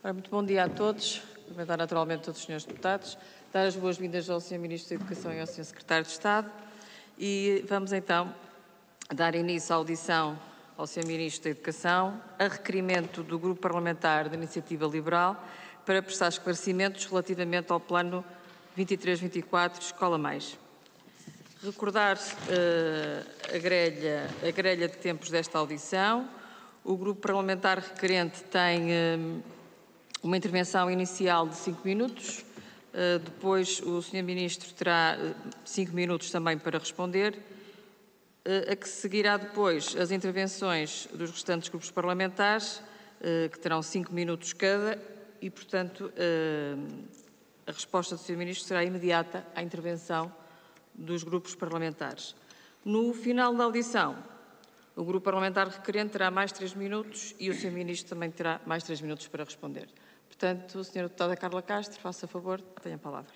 Ora, muito bom dia a todos. Cumprimentar naturalmente todos os senhores deputados, dar as boas-vindas ao Sr. Ministro da Educação e ao Sr. Secretário de Estado e vamos então dar início à audição ao Sr. Ministro da Educação a requerimento do Grupo Parlamentar da Iniciativa Liberal para prestar esclarecimentos relativamente ao Plano 23-24 Escola Mais. Recordar a grelha de tempos desta audição. O Grupo Parlamentar requerente tem uma intervenção inicial de 5 minutos, depois o Sr. Ministro terá 5 minutos também para responder, a que seguirá depois as intervenções dos restantes grupos parlamentares, que terão 5 minutos cada e, portanto, a resposta do Sr. Ministro será imediata à intervenção dos grupos parlamentares. No final da audição, o Grupo Parlamentar requerente terá mais 3 minutos e o Sr. Ministro também terá mais 3 minutos para responder. Portanto, Sra. Deputada Carla Castro, faça favor, tenha a palavra.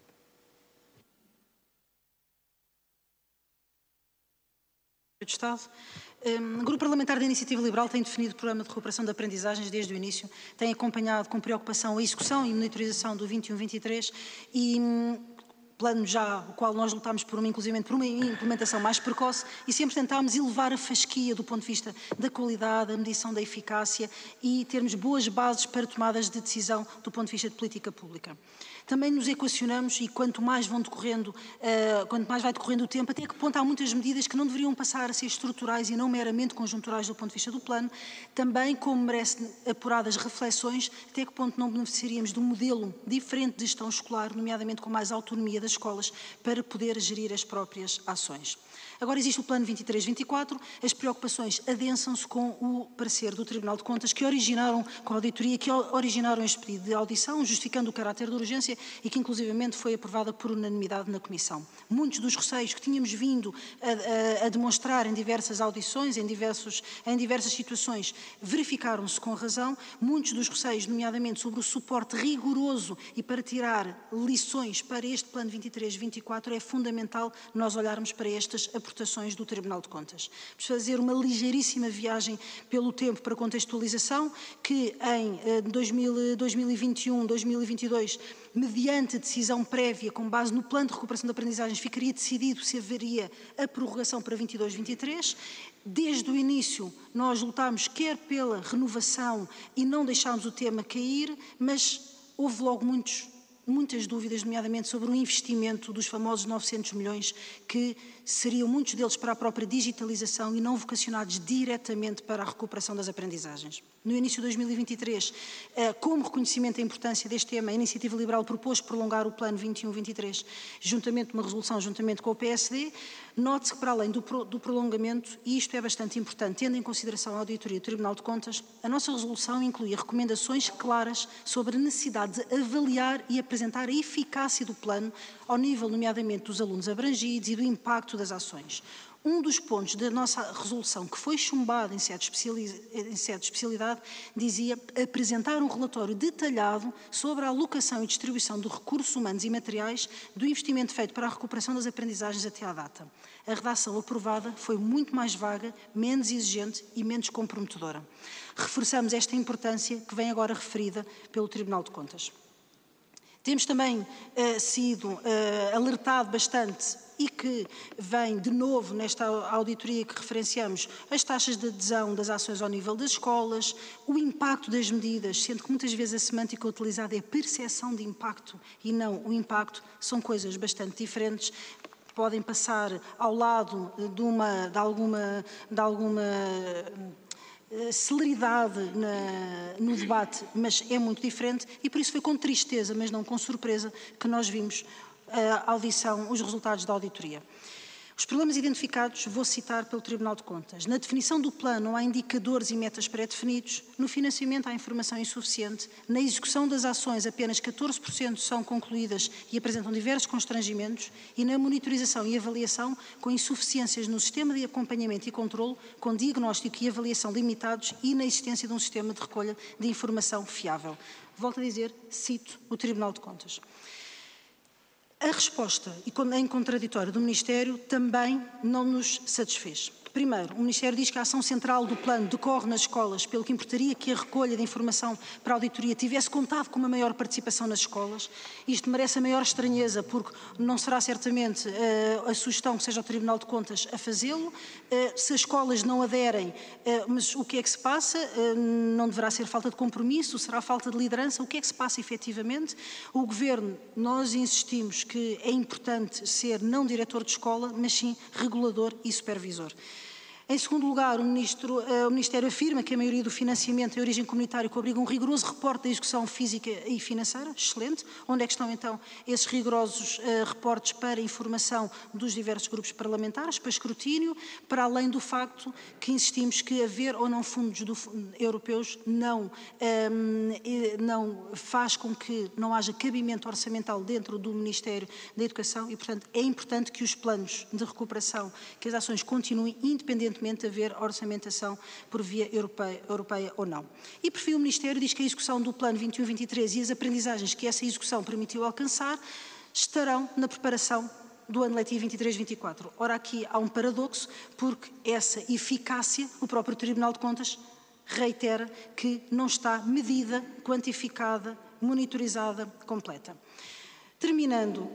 De Estado. O Grupo Parlamentar da Iniciativa Liberal tem definido o Programa de Recuperação de Aprendizagens desde o início, tem acompanhado com preocupação a execução e monitorização do 21-23 e plano já, o qual nós lutámos inclusivamente por uma implementação mais precoce e sempre tentámos elevar a fasquia do ponto de vista da qualidade, da medição da eficácia e termos boas bases para tomadas de decisão do ponto de vista de política pública. Também nos equacionamos e quanto mais vai decorrendo o tempo, até que ponto há muitas medidas que não deveriam passar a ser estruturais e não meramente conjunturais do ponto de vista do plano, também como merece apuradas reflexões, até que ponto não beneficiaríamos de um modelo diferente de gestão escolar, nomeadamente com mais autonomia das escolas, para poder gerir as próprias ações. Agora existe o Plano 23-24, as preocupações adensam-se com o parecer do Tribunal de Contas que originaram, com a auditoria, que originaram este pedido de audição, justificando o caráter de urgência e que inclusivamente foi aprovada por unanimidade na Comissão. Muitos dos receios que tínhamos vindo a demonstrar em diversas audições, em diversas situações, verificaram-se com razão. Muitos dos receios, nomeadamente sobre o suporte rigoroso e para tirar lições para este Plano 23-24, é fundamental nós olharmos para estas aportações do Tribunal de Contas. Vamos fazer uma ligeiríssima viagem pelo tempo para contextualização, que em 2021-2022, mediante decisão prévia com base no Plano de Recuperação de Aprendizagens, ficaria decidido se haveria a prorrogação para 22-23. Desde o início nós lutámos quer pela renovação e não deixámos o tema cair, mas houve logo muitas dúvidas, nomeadamente sobre o investimento dos famosos 900 milhões, que seriam muitos deles para a própria digitalização e não vocacionados diretamente para a recuperação das aprendizagens. No início de 2023, como reconhecimento da importância deste tema, a Iniciativa Liberal propôs prolongar o Plano 21-23, uma resolução juntamente com o PSD. Note-se que, para além do prolongamento, e isto é bastante importante, tendo em consideração a auditoria do Tribunal de Contas, a nossa resolução inclui recomendações claras sobre a necessidade de avaliar e apresentar a eficácia do plano ao nível, nomeadamente, dos alunos abrangidos e do impacto das ações. Um dos pontos da nossa resolução que foi chumbado em sede de especialidade dizia apresentar um relatório detalhado sobre a alocação e distribuição de recursos humanos e materiais do investimento feito para a recuperação das aprendizagens até à data. A redação aprovada foi muito mais vaga, menos exigente e menos comprometedora. Reforçamos esta importância que vem agora referida pelo Tribunal de Contas. Temos também sido alertado bastante e que vem de novo nesta auditoria que referenciamos as taxas de adesão das ações ao nível das escolas, o impacto das medidas, sendo que muitas vezes a semântica utilizada é percepção de impacto e não o impacto, são coisas bastante diferentes. Podem passar ao lado de alguma celeridade no debate, mas é muito diferente e por isso foi com tristeza, mas não com surpresa, que nós vimos os resultados da auditoria. Os problemas identificados vou citar pelo Tribunal de Contas. Na definição do plano não há indicadores e metas pré-definidos, no financiamento há informação insuficiente, na execução das ações apenas 14% são concluídas e apresentam diversos constrangimentos e na monitorização e avaliação com insuficiências no sistema de acompanhamento e controlo, com diagnóstico e avaliação limitados e na existência de um sistema de recolha de informação fiável. Volto a dizer, cito o Tribunal de Contas. A resposta, em contraditório do Ministério, também não nos satisfez. Primeiro, o Ministério diz que a ação central do plano decorre nas escolas, pelo que importaria que a recolha de informação para a auditoria tivesse contado com uma maior participação nas escolas. Isto merece a maior estranheza, porque não será certamente a sugestão que seja o Tribunal de Contas a fazê-lo. Se as escolas não aderem, mas o que é que se passa? Não deverá ser falta de compromisso, será falta de liderança? O que é que se passa efetivamente? O Governo, nós insistimos que é importante ser não diretor de escola, mas sim regulador e supervisor. Em segundo lugar, o Ministério afirma que a maioria do financiamento é de origem comunitária, que obriga um rigoroso reporte da execução física e financeira. Excelente. Onde é que estão, então, esses rigorosos reportes para informação dos diversos grupos parlamentares, para escrutínio, para além do facto que insistimos que haver ou não fundos europeus não faz com que não haja cabimento orçamental dentro do Ministério da Educação e, portanto, é importante que os planos de recuperação, que as ações continuem independentemente de haver orçamentação por via europeia ou não. E, por fim, o Ministério diz que a execução do Plano 21-23 e as aprendizagens que essa execução permitiu alcançar estarão na preparação do ano letivo 23-24. Ora, aqui há um paradoxo, porque essa eficácia, o próprio Tribunal de Contas reitera que não está medida, quantificada, monitorizada, completa. Terminando,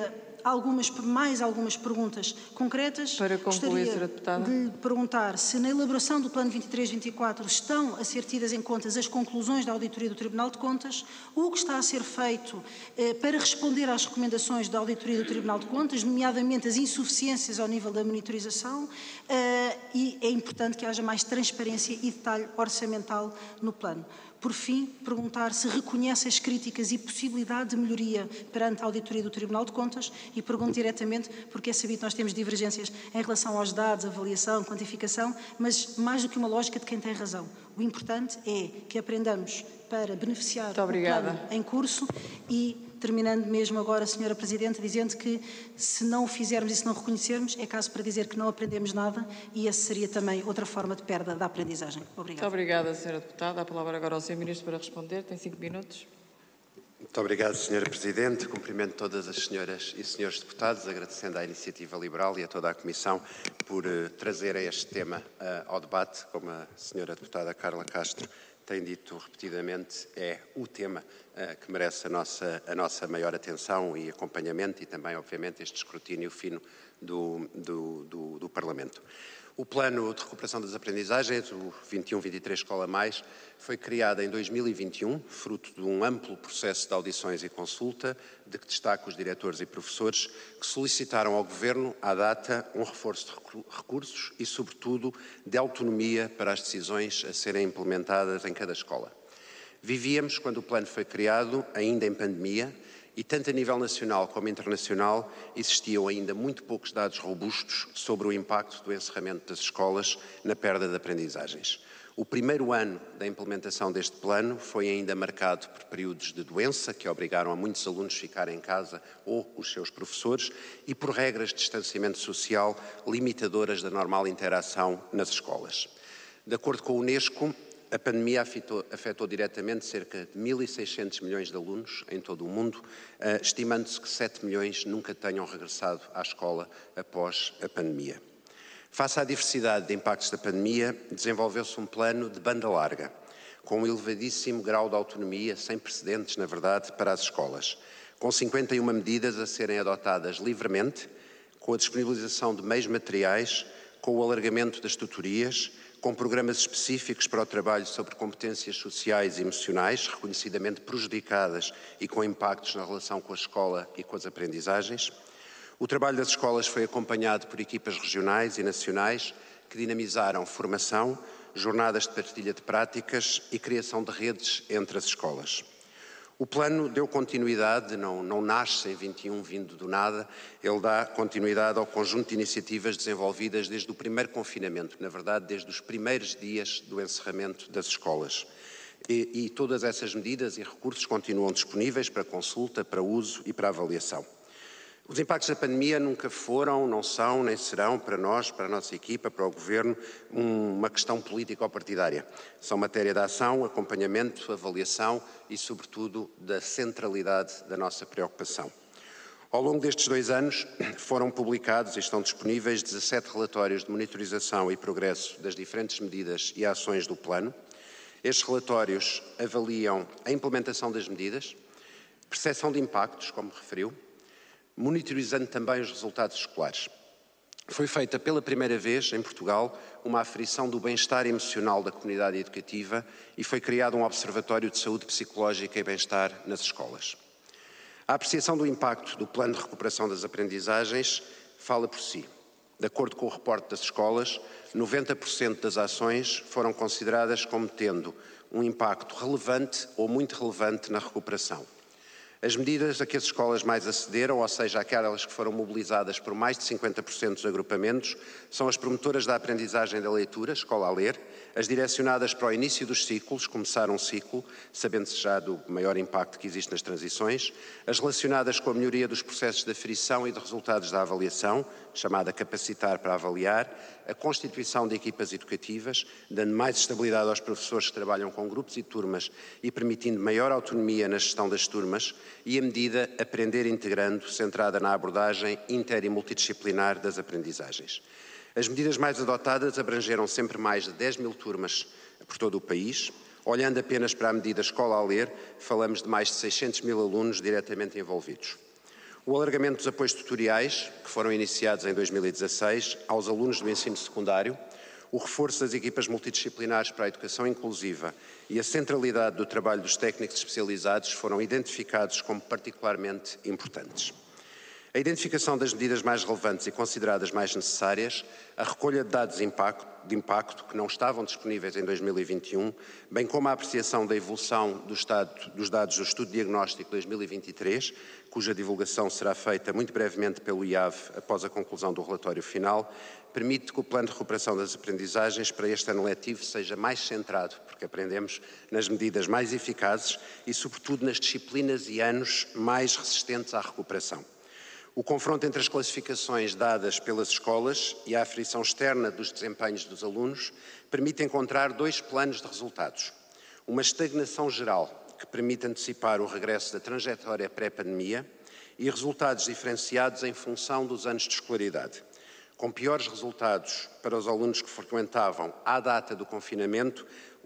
mais algumas perguntas concretas. Para concluir, Sra. Deputada. Gostaria de perguntar se na elaboração do Plano 23-24 estão a ser tidas em conta as conclusões da auditoria do Tribunal de Contas, o que está a ser feito para responder às recomendações da auditoria do Tribunal de Contas, nomeadamente as insuficiências ao nível da monitorização, e é importante que haja mais transparência e detalhe orçamental no plano. Por fim, perguntar se reconhece as críticas e possibilidade de melhoria perante a auditoria do Tribunal de Contas e pergunto diretamente, porque é sabido que nós temos divergências em relação aos dados, avaliação, quantificação, mas mais do que uma lógica de quem tem razão. O importante é que aprendamos para beneficiar do plano em curso e, terminando mesmo agora, Sra. Presidente, dizendo que se não o fizermos e se não reconhecermos, é caso para dizer que não aprendemos nada e essa seria também outra forma de perda da aprendizagem. Obrigada. Muito obrigada, Sra. Deputada. A palavra agora ao Sr. Ministro para responder. Tem 5 minutos. Muito obrigado, Sra. Presidente. Cumprimento todas as senhoras e senhores deputados, agradecendo à Iniciativa Liberal e a toda a Comissão por trazerem este tema ao debate. Como a Sra. Deputada Carla Castro tem dito repetidamente, é o tema que merece a nossa maior atenção e acompanhamento e também, obviamente, este escrutínio fino do Parlamento. O Plano de Recuperação das Aprendizagens, o 21-23 Escola Mais, foi criado em 2021, fruto de um amplo processo de audições e consulta, de que destaco os diretores e professores, que solicitaram ao Governo, à data, um reforço de recursos e, sobretudo, de autonomia para as decisões a serem implementadas em cada escola. Vivíamos, quando o plano foi criado, ainda em pandemia, e tanto a nível nacional como internacional existiam ainda muito poucos dados robustos sobre o impacto do encerramento das escolas na perda de aprendizagens. O primeiro ano da implementação deste plano foi ainda marcado por períodos de doença, que obrigaram a muitos alunos a ficar em casa ou os seus professores, e por regras de distanciamento social limitadoras da normal interação nas escolas. De acordo com a Unesco, a pandemia afetou diretamente cerca de 1.600 milhões de alunos em todo o mundo, estimando-se que 7 milhões nunca tenham regressado à escola após a pandemia. Face à diversidade de impactos da pandemia, desenvolveu-se um plano de banda larga, com um elevadíssimo grau de autonomia, sem precedentes, na verdade, para as escolas, com 51 medidas a serem adotadas livremente, com a disponibilização de meios materiais, com o alargamento das tutorias, com programas específicos para o trabalho sobre competências sociais e emocionais, reconhecidamente prejudicadas e com impactos na relação com a escola e com as aprendizagens. O trabalho das escolas foi acompanhado por equipas regionais e nacionais que dinamizaram formação, jornadas de partilha de práticas e criação de redes entre as escolas. O plano deu continuidade, não nasce em 21 vindo do nada, ele dá continuidade ao conjunto de iniciativas desenvolvidas desde o primeiro confinamento, na verdade desde os primeiros dias do encerramento das escolas. E todas essas medidas e recursos continuam disponíveis para consulta, para uso e para avaliação. Os impactos da pandemia nunca foram, não são, nem serão para nós, para a nossa equipa, para o Governo, uma questão político-partidária. São matéria de ação, acompanhamento, avaliação e, sobretudo, da centralidade da nossa preocupação. Ao longo destes 2 anos, foram publicados e estão disponíveis 17 relatórios de monitorização e progresso das diferentes medidas e ações do Plano. Estes relatórios avaliam a implementação das medidas, percepção de impactos, como referiu, monitorizando também os resultados escolares. Foi feita pela primeira vez, em Portugal, uma aferição do bem-estar emocional da comunidade educativa e foi criado um Observatório de Saúde Psicológica e Bem-Estar nas escolas. A apreciação do impacto do Plano de Recuperação das Aprendizagens fala por si. De acordo com o reporte das escolas, 90% das ações foram consideradas como tendo um impacto relevante ou muito relevante na recuperação. As medidas a que as escolas mais acederam, ou seja, aquelas que foram mobilizadas por mais de 50% dos agrupamentos, são as promotoras da aprendizagem da leitura, Escola a Ler, as direcionadas para o início dos ciclos, começar um ciclo, sabendo-se já do maior impacto que existe nas transições, as relacionadas com a melhoria dos processos de aferição e de resultados da avaliação, chamada Capacitar para Avaliar, a constituição de equipas educativas, dando mais estabilidade aos professores que trabalham com grupos e turmas e permitindo maior autonomia na gestão das turmas, e a medida Aprender Integrando, centrada na abordagem inter e multidisciplinar das aprendizagens. As medidas mais adotadas abrangeram sempre mais de 10 mil turmas por todo o país. Olhando apenas para a medida Escola a Ler, falamos de mais de 600 mil alunos diretamente envolvidos. O alargamento dos apoios tutoriais, que foram iniciados em 2016, aos alunos do ensino secundário, o reforço das equipas multidisciplinares para a educação inclusiva e a centralidade do trabalho dos técnicos especializados foram identificados como particularmente importantes. A identificação das medidas mais relevantes e consideradas mais necessárias, a recolha de dados de impacto que não estavam disponíveis em 2021, bem como a apreciação da evolução dos dados do Estudo Diagnóstico 2023, cuja divulgação será feita muito brevemente pelo IAV após a conclusão do relatório final, permite que o Plano de Recuperação das Aprendizagens para este ano letivo seja mais centrado, porque aprendemos nas medidas mais eficazes e, sobretudo, nas disciplinas e anos mais resistentes à recuperação. O confronto entre as classificações dadas pelas escolas e a aferição externa dos desempenhos dos alunos permite encontrar 2 planos de resultados. Uma estagnação geral, que permite antecipar o regresso da trajetória pré-pandemia, e resultados diferenciados em função dos anos de escolaridade, com piores resultados para os alunos que frequentavam, à data do confinamento,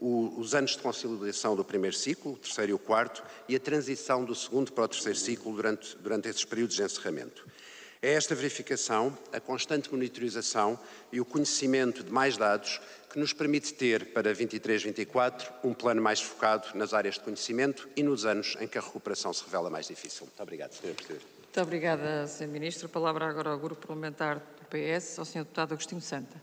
os anos de consolidação do primeiro ciclo, o terceiro e o quarto, e a transição do segundo para o terceiro ciclo durante esses períodos de encerramento. É esta verificação, a constante monitorização e o conhecimento de mais dados que nos permite ter, para 23-24, um plano mais focado nas áreas de conhecimento e nos anos em que a recuperação se revela mais difícil. Muito obrigado, Sra. Presidente. Muito obrigada, Sr. Ministro. A palavra agora ao Grupo Parlamentar do PS, ao Sr. Deputado Agostinho Santa.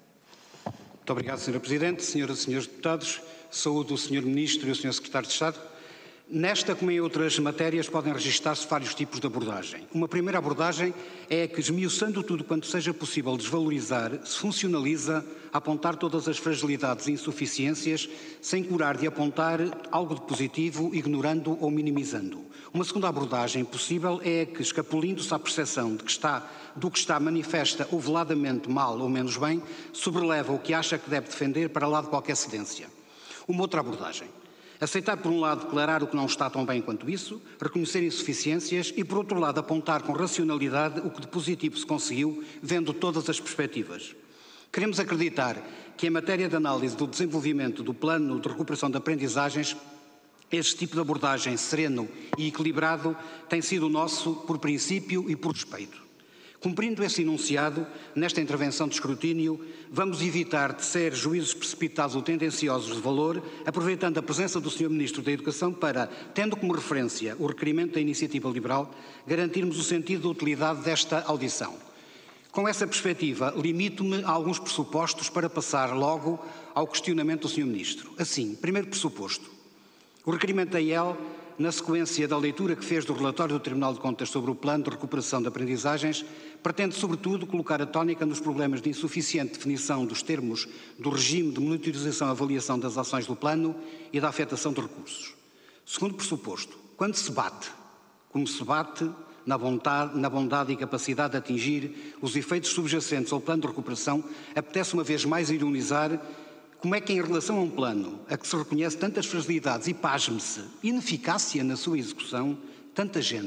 Muito obrigado, Sra. Presidente. Senhoras e senhores deputados, saúdo o Sr. Ministro e o Sr. Secretário de Estado. Nesta, como em outras matérias, podem registar-se vários tipos de abordagem. Uma primeira abordagem é a que, esmiuçando tudo quanto seja possível desvalorizar, se funcionaliza a apontar todas as fragilidades e insuficiências, sem curar de apontar algo de positivo, ignorando ou minimizando. Uma segunda abordagem possível é a que, escapulindo-se à percepção de do que está manifesta ou veladamente mal ou menos bem, sobreleva o que acha que deve defender para lá de qualquer cedência. Uma outra abordagem. Aceitar, por um lado, declarar o que não está tão bem quanto isso, reconhecer insuficiências e, por outro lado, apontar com racionalidade o que de positivo se conseguiu, vendo todas as perspectivas. Queremos acreditar que, em matéria de análise do desenvolvimento do Plano de Recuperação de Aprendizagens, este tipo de abordagem sereno e equilibrado tem sido o nosso por princípio e por respeito. Cumprindo esse enunciado, nesta intervenção de escrutínio, vamos evitar tecer juízos precipitados ou tendenciosos de valor, aproveitando a presença do Sr. Ministro da Educação para, tendo como referência o requerimento da Iniciativa Liberal, garantirmos o sentido da utilidade desta audição. Com essa perspectiva, limito-me a alguns pressupostos para passar logo ao questionamento do Sr. Ministro. Assim, primeiro pressuposto. O requerimento da IEL, na sequência da leitura que fez do relatório do Tribunal de Contas sobre o Plano de Recuperação de Aprendizagens, pretende, sobretudo, colocar a tónica nos problemas de insuficiente definição dos termos do regime de monitorização e avaliação das ações do Plano e da afetação de recursos. Segundo pressuposto, quando se bate, como se bate na bondade e capacidade de atingir os efeitos subjacentes ao Plano de Recuperação, apetece uma vez mais ironizar como é que, em relação a um plano a que se reconhece tantas fragilidades e, pasme-se, ineficácia na sua execução, tanta gente,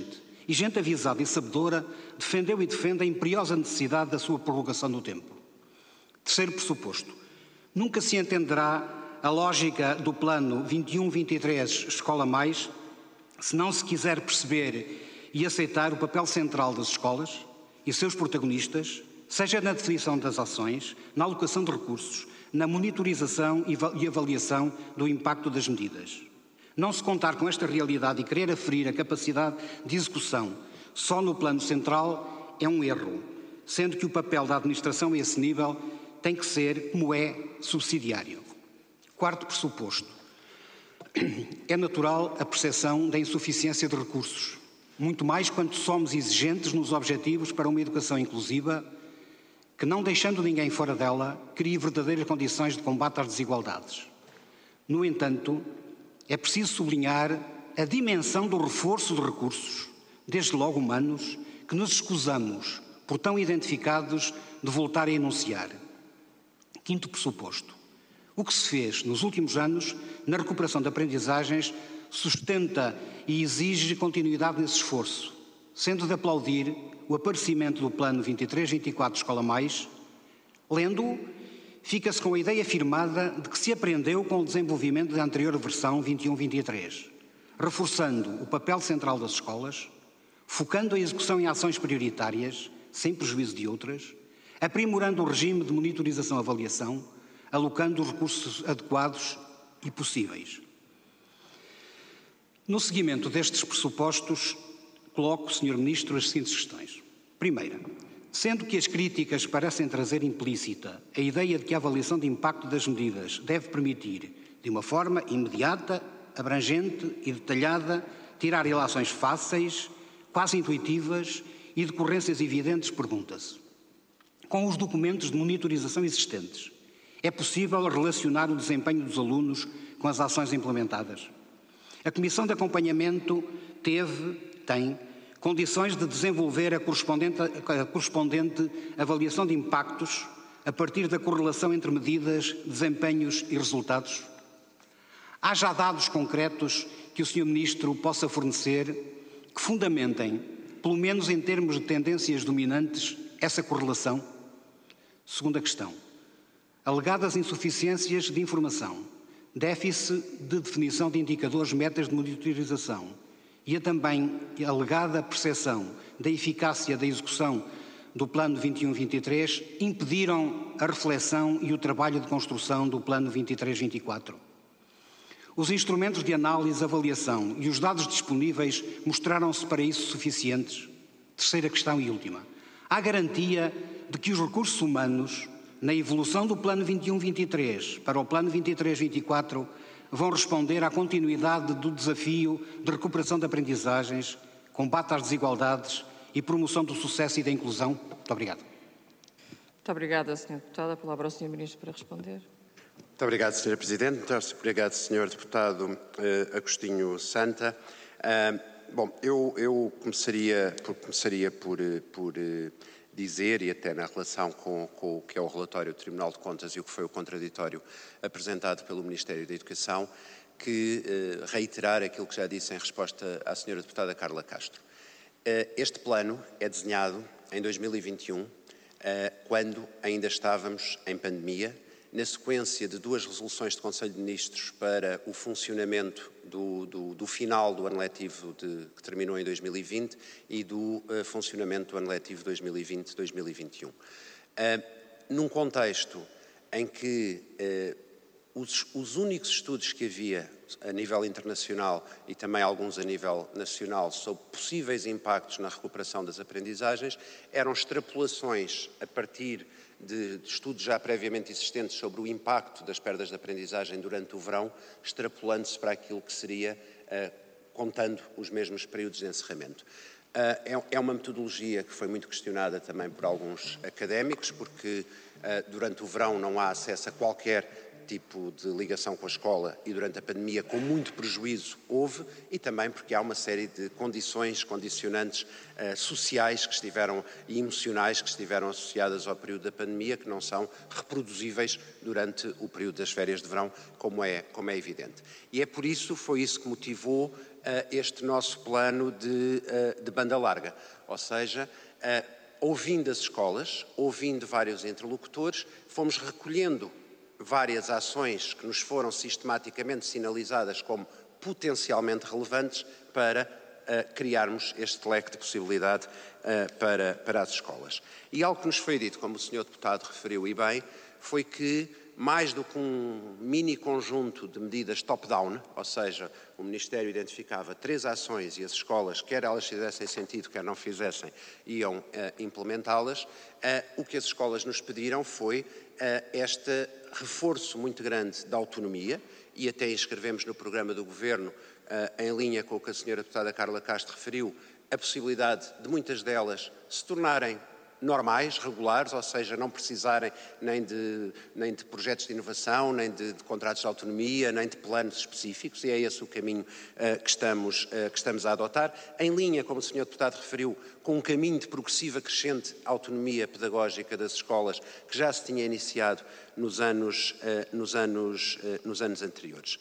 e gente avisada e sabedora defendeu e defende a imperiosa necessidade da sua prorrogação no tempo. Terceiro pressuposto. Nunca se entenderá a lógica do plano 21-23 Escola Mais se não se quiser perceber e aceitar o papel central das escolas e seus protagonistas, seja na definição das ações, na alocação de recursos, na monitorização e avaliação do impacto das medidas. Não se contar com esta realidade e querer aferir a capacidade de execução só no plano central é um erro, sendo que o papel da administração a esse nível tem que ser, como é, subsidiário. Quarto pressuposto. É natural a percepção da insuficiência de recursos, muito mais quando somos exigentes nos objetivos para uma educação inclusiva que, não deixando ninguém fora dela, crie verdadeiras condições de combate às desigualdades. No entanto, é preciso sublinhar a dimensão do reforço de recursos, desde logo humanos, que nos escusamos, por tão identificados, de voltar a enunciar. Quinto pressuposto. O que se fez nos últimos anos na recuperação de aprendizagens sustenta e exige continuidade nesse esforço, sendo de aplaudir o aparecimento do Plano 23-24 Escola Mais. Lendo-o, fica-se com a ideia firmada de que se aprendeu com o desenvolvimento da anterior versão 21-23, reforçando o papel central das escolas, focando a execução em ações prioritárias, sem prejuízo de outras, aprimorando o regime de monitorização e avaliação, alocando os recursos adequados e possíveis. No seguimento destes pressupostos, coloco, Sr. Ministro, as seguintes questões. Primeira, sendo que as críticas parecem trazer implícita a ideia de que a avaliação de impacto das medidas deve permitir, de uma forma imediata, abrangente e detalhada, tirar ilações fáceis, quase intuitivas e decorrências evidentes, pergunta-se: com os documentos de monitorização existentes, é possível relacionar o desempenho dos alunos com as ações implementadas? A Comissão de Acompanhamento tem condições de desenvolver a correspondente avaliação de impactos a partir da correlação entre medidas, desempenhos e resultados? Há já dados concretos que o Sr. Ministro possa fornecer que fundamentem, pelo menos em termos de tendências dominantes, essa correlação? Segunda questão. Alegadas insuficiências de informação, déficit de definição de indicadores, metas de monitorização e a também alegada percepção da eficácia da execução do Plano 21-23 impediram a reflexão e o trabalho de construção do Plano 23-24. Os instrumentos de análise, avaliação e os dados disponíveis mostraram-se para isso suficientes? Terceira questão e última. Há garantia de que os recursos humanos, na evolução do Plano 21-23 para o Plano 23-24, vão responder à continuidade do desafio de recuperação de aprendizagens, combate às desigualdades e promoção do sucesso e da inclusão? Muito obrigado. Muito obrigada, Sra. Deputada. A palavra ao Sr. Ministro para responder. Muito obrigado, Sra. Presidente. Muito obrigado, Sr. Deputado Agostinho Santa. Bom, eu começaria por dizer, e até na relação com o que é o relatório do Tribunal de Contas e o que foi o contraditório apresentado pelo Ministério da Educação, que reiterar aquilo que já disse em resposta à Sra. Deputada Carla Castro. Este plano é desenhado em 2021, quando ainda estávamos em pandemia, na sequência de duas resoluções do Conselho de Ministros para o funcionamento do final do ano letivo que terminou em 2020 e do funcionamento do ano letivo 2020-2021. Num contexto em que os únicos estudos que havia a nível internacional e também alguns a nível nacional sobre possíveis impactos na recuperação das aprendizagens eram extrapolações a partir de estudos já previamente existentes sobre o impacto das perdas de aprendizagem durante o verão, extrapolando-se para aquilo que seria, contando os mesmos períodos de encerramento. É uma metodologia que foi muito questionada também por alguns académicos, porque durante o verão não há acesso a qualquer tipo de ligação com a escola e durante a pandemia com muito prejuízo houve, e também porque há uma série de condicionantes sociais que estiveram e emocionais que estiveram associadas ao período da pandemia, que não são reproduzíveis durante o período das férias de verão, como é evidente. E é por isso, foi isso que motivou este nosso plano de banda larga, ou seja, ouvindo as escolas, ouvindo vários interlocutores, fomos recolhendo várias ações que nos foram sistematicamente sinalizadas como potencialmente relevantes para criarmos este leque de possibilidade para as escolas. E algo que nos foi dito, como o Sr. Deputado referiu e bem, foi que mais do que um mini conjunto de medidas top-down, ou seja, o Ministério identificava 3 ações e as escolas, quer elas fizessem sentido, quer não fizessem, iam implementá-las, o que as escolas nos pediram foi este reforço muito grande da autonomia, e até inscrevemos no programa do Governo, em linha com o que a Sra. Deputada Carla Castro referiu, a possibilidade de muitas delas se tornarem normais, regulares, ou seja, não precisarem nem de projetos de inovação, nem de contratos de autonomia, nem de planos específicos, e é esse o caminho que estamos a adotar, em linha, como o Sr. Deputado referiu, com um caminho de progressiva crescente autonomia pedagógica das escolas, que já se tinha iniciado nos anos anteriores.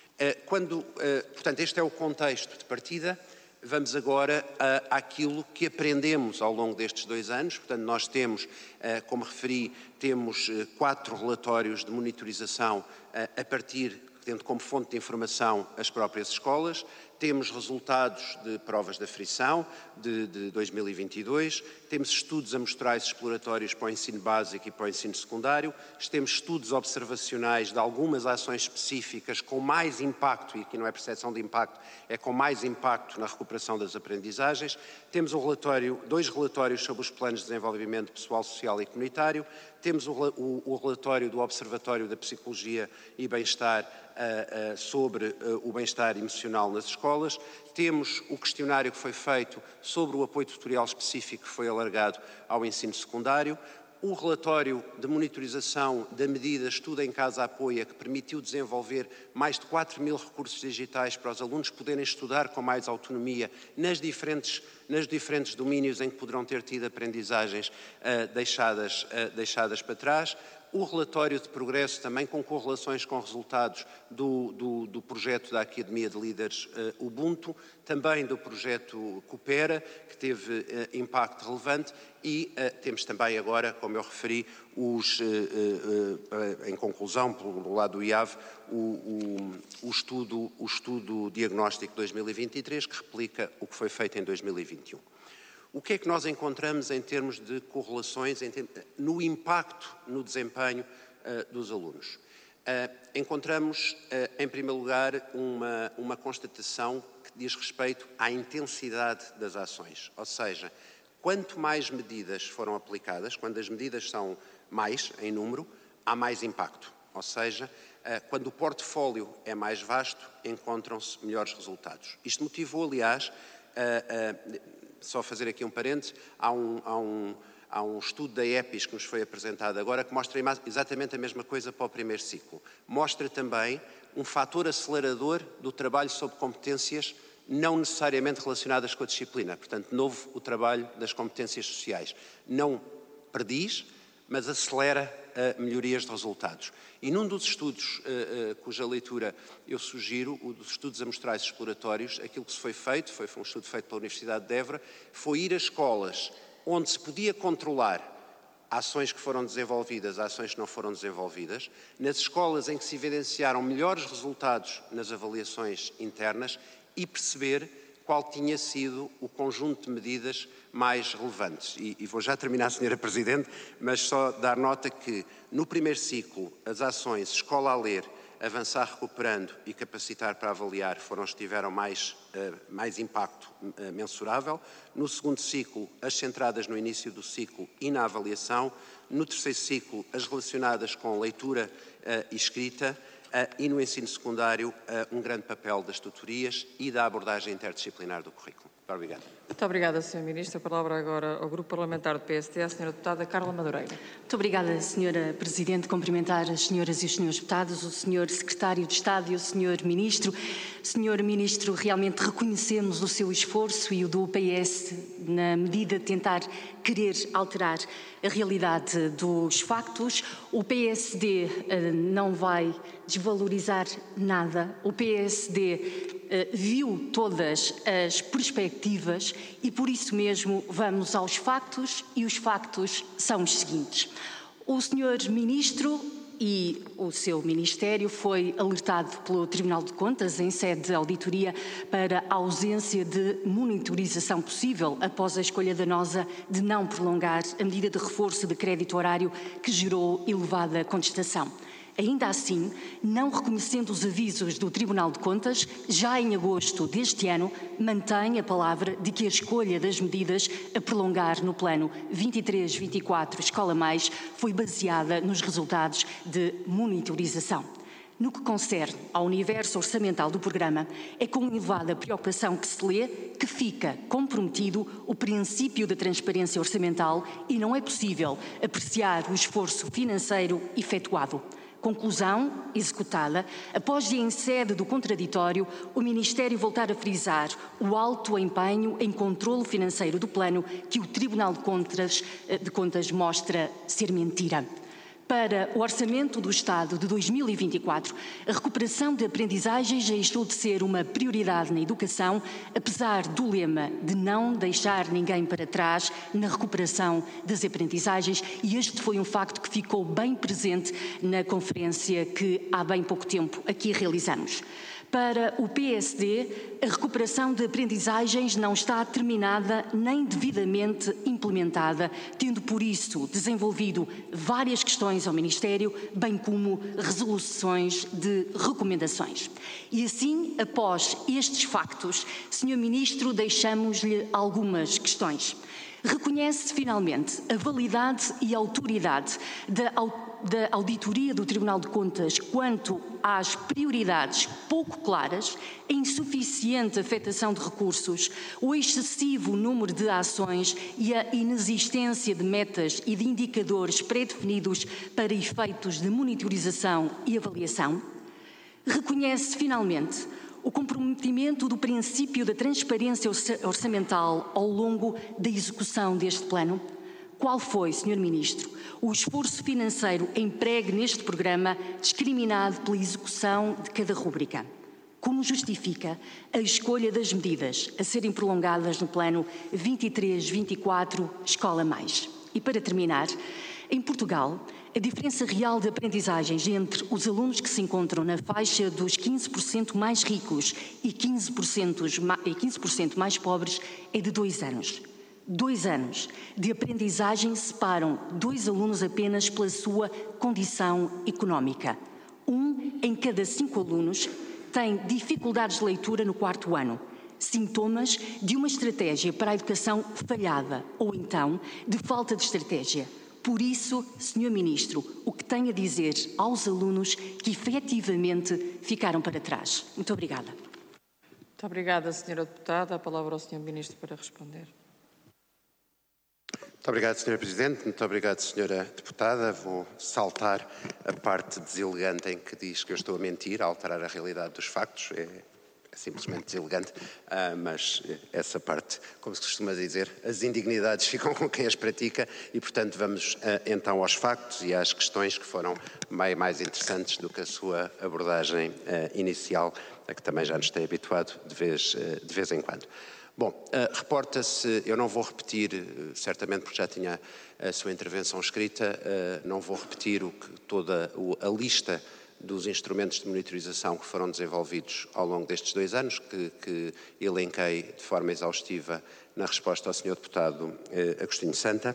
Portanto, este é o contexto de partida. Vamos agora àquilo que aprendemos ao longo destes 2 anos. Portanto, nós temos, como referi, temos 4 relatórios de monitorização a partir, tendo como fonte de informação as próprias escolas. Temos resultados de provas de aferição de 2022, temos estudos amostrais exploratórios para o ensino básico e para o ensino secundário, temos estudos observacionais de algumas ações específicas com mais impacto, e aqui não é percepção de impacto, é com mais impacto na recuperação das aprendizagens. Temos 2 relatórios sobre os planos de desenvolvimento pessoal, social e comunitário, temos o relatório do Observatório da Psicologia e Bem-Estar sobre o bem-estar emocional nas escolas, temos o questionário que foi feito sobre o apoio tutorial específico que foi alargado ao ensino secundário, o relatório de monitorização da medida Estudo em Casa Apoia, que permitiu desenvolver mais de 4.000 recursos digitais para os alunos poderem estudar com mais autonomia nos diferentes domínios em que poderão ter tido aprendizagens deixadas para trás. O relatório de progresso também com correlações com resultados do projeto da Academia de Líderes Ubuntu, também do projeto Coopera, que teve impacto relevante, e temos também agora, como eu referi, em conclusão, pelo lado do IAV, o estudo diagnóstico 2023, que replica o que foi feito em 2021. O que é que nós encontramos em termos de correlações, no impacto no desempenho dos alunos? Encontramos, em primeiro lugar, uma constatação que diz respeito à intensidade das ações, ou seja, quanto mais medidas foram aplicadas, quando as medidas são mais em número, há mais impacto, ou seja, quando o portfólio é mais vasto, encontram-se melhores resultados. Isto motivou, aliás, só fazer aqui um parênteses, há um estudo da EPIS que nos foi apresentado agora que mostra exatamente a mesma coisa para o primeiro ciclo. Mostra também um fator acelerador do trabalho sobre competências não necessariamente relacionadas com a disciplina. Portanto, de novo, o trabalho das competências sociais. Não prediz, mas acelera melhorias de resultados. E num dos estudos cuja leitura eu sugiro, o dos estudos amostrais exploratórios, aquilo que se foi feito, foi um estudo feito pela Universidade de Évora, foi ir a escolas onde se podia controlar ações que foram desenvolvidas, ações que não foram desenvolvidas, nas escolas em que se evidenciaram melhores resultados nas avaliações internas e perceber qual tinha sido o conjunto de medidas mais relevantes. E vou já terminar, Sra. Presidente, mas só dar nota que no primeiro ciclo as ações Escola a Ler, Avançar Recuperando e Capacitar para Avaliar foram as que tiveram mais impacto mensurável. No segundo ciclo, as centradas no início do ciclo e na avaliação. No terceiro ciclo, as relacionadas com leitura e escrita. E no ensino secundário, um grande papel das tutorias e da abordagem interdisciplinar do currículo. Muito obrigado. Muito obrigada, Sr. Ministro. A palavra agora ao Grupo Parlamentar do PSD, a Sra. Deputada Carla Madureira. Muito obrigada, Sra. Presidente. Cumprimentar as senhoras e os senhores deputados, o Sr. Secretário de Estado e o Sr. Ministro. Sr. Ministro, realmente reconhecemos o seu esforço e o do PS na medida de tentar querer alterar a realidade dos factos. O PSD não vai desvalorizar nada. O PSD viu todas as perspectivas e, por isso mesmo, vamos aos factos, e os factos são os seguintes. O Sr. Ministro e o seu Ministério foi alertado pelo Tribunal de Contas em sede de auditoria para a ausência de monitorização possível após a escolha danosa de não prolongar a medida de reforço de crédito horário que gerou elevada contestação. Ainda assim, não reconhecendo os avisos do Tribunal de Contas, já em agosto deste ano, mantém a palavra de que a escolha das medidas a prolongar no plano 23-24 Escola Mais foi baseada nos resultados de monitorização. No que concerne ao universo orçamental do programa, é com elevada preocupação que se lê que fica comprometido o princípio da transparência orçamental e não é possível apreciar o esforço financeiro efetuado. Conclusão executada, após em sede do contraditório, o Ministério voltar a frisar o alto empenho em controlo financeiro do plano que o Tribunal de Contas mostra ser mentira. Para o Orçamento do Estado de 2024, a recuperação de aprendizagens deixou de ser uma prioridade na educação, apesar do lema de não deixar ninguém para trás na recuperação das aprendizagens, e este foi um facto que ficou bem presente na conferência que há bem pouco tempo aqui realizamos. Para o PSD, a recuperação de aprendizagens não está terminada nem devidamente implementada, tendo por isso desenvolvido várias questões ao Ministério, bem como resoluções de recomendações. E assim, após estes factos, Sr. Ministro, deixamos-lhe algumas questões. Reconhece finalmente a validade e a autoridade da auditoria do Tribunal de Contas quanto às prioridades pouco claras, a insuficiente afetação de recursos, o excessivo número de ações e a inexistência de metas e de indicadores pré-definidos para efeitos de monitorização e avaliação? Reconhece finalmente o comprometimento do princípio da transparência orçamental ao longo da execução deste plano? Qual foi, Sr. Ministro, o esforço financeiro empregue neste programa discriminado pela execução de cada rúbrica? Como justifica a escolha das medidas a serem prolongadas no plano 23-24 Escola Mais? E para terminar, em Portugal, a diferença real de aprendizagens entre os alunos que se encontram na faixa dos 15% mais ricos e 15% mais pobres é de 2 anos. 2 anos de aprendizagem separam 2 alunos apenas pela sua condição económica. 1 em cada 5 alunos tem dificuldades de leitura no 4º ano. Sintomas de uma estratégia para a educação falhada ou então de falta de estratégia. Por isso, Sr. Ministro, o que tem a dizer aos alunos que efetivamente ficaram para trás? Muito obrigada. Muito obrigada, Sra. Deputada. A palavra ao Sr. Ministro para responder. Muito obrigado, Sra. Presidente. Muito obrigado, Sra. Deputada. Vou saltar a parte deselegante em que diz que eu estou a mentir, a alterar a realidade dos factos. É simplesmente deselegante, mas essa parte, como se costuma dizer, as indignidades ficam com quem as pratica e, portanto, vamos então aos factos e às questões que foram mais interessantes do que a sua abordagem inicial, a que também já nos tem habituado de vez em quando. Bom, reporta-se, eu não vou repetir, certamente porque já tinha a sua intervenção escrita, não vou repetir toda a lista dos instrumentos de monitorização que foram desenvolvidos ao longo destes 2 anos, que elenquei de forma exaustiva na resposta ao Sr. Deputado Agostinho Santa,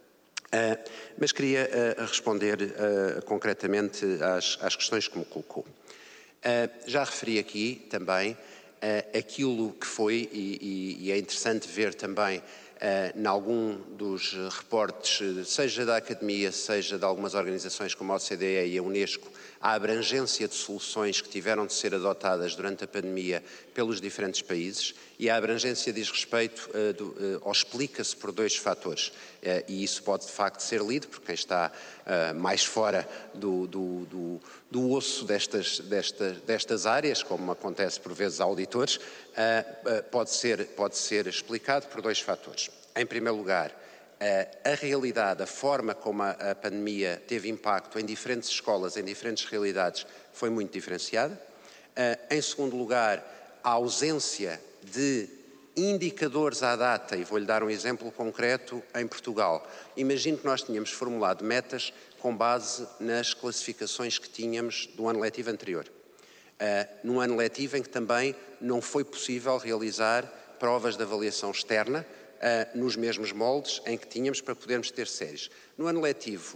mas queria responder concretamente às questões que me colocou. Já referi aqui também aquilo que foi, e é interessante ver também em algum dos reportes, seja da Academia, seja de algumas organizações como a OCDE e a Unesco, à abrangência de soluções que tiveram de ser adotadas durante a pandemia pelos diferentes países, e a abrangência diz respeito, ou explica-se por dois fatores, e isso pode de facto ser lido por quem está mais fora do osso destas áreas, como acontece por vezes a auditores, pode ser explicado por dois fatores. Em primeiro lugar, a realidade, a forma como a pandemia teve impacto em diferentes escolas, em diferentes realidades, foi muito diferenciada. Em segundo lugar, a ausência de indicadores à data, e vou-lhe dar um exemplo concreto em Portugal. Imagino que nós tínhamos formulado metas com base nas classificações que tínhamos do ano letivo anterior. Num ano letivo em que também não foi possível realizar provas de avaliação externa, nos mesmos moldes em que tínhamos para podermos ter séries. No ano letivo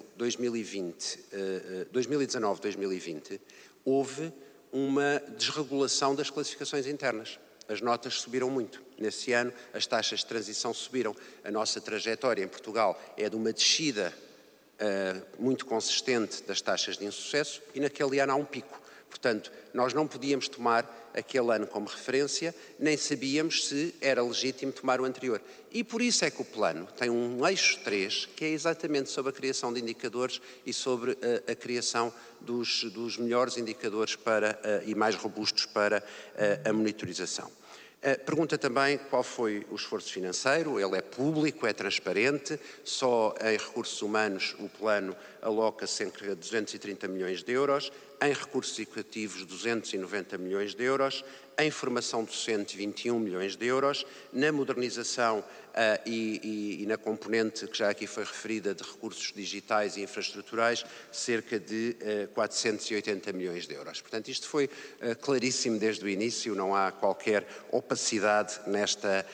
2019-2020, houve uma desregulação das classificações internas. As notas subiram muito. Nesse ano, as taxas de transição subiram. A nossa trajetória em Portugal é de uma descida muito consistente das taxas de insucesso, e naquele ano há um pico. Portanto, nós não podíamos tomar aquele ano como referência, nem sabíamos se era legítimo tomar o anterior. E por isso é que o plano tem um eixo 3, que é exatamente sobre a criação de indicadores e sobre a criação dos melhores indicadores e mais robustos para a monitorização. Pergunta também qual foi o esforço financeiro. Ele é público, é transparente. Só em recursos humanos o plano aloca cerca de 230 milhões de euros, em recursos educativos 290 milhões de euros, em formação docente 21 milhões de euros, na modernização e na componente que já aqui foi referida de recursos digitais e infraestruturais, cerca de 480 milhões de euros. Portanto, isto foi claríssimo desde o início, não há qualquer opacidade nesta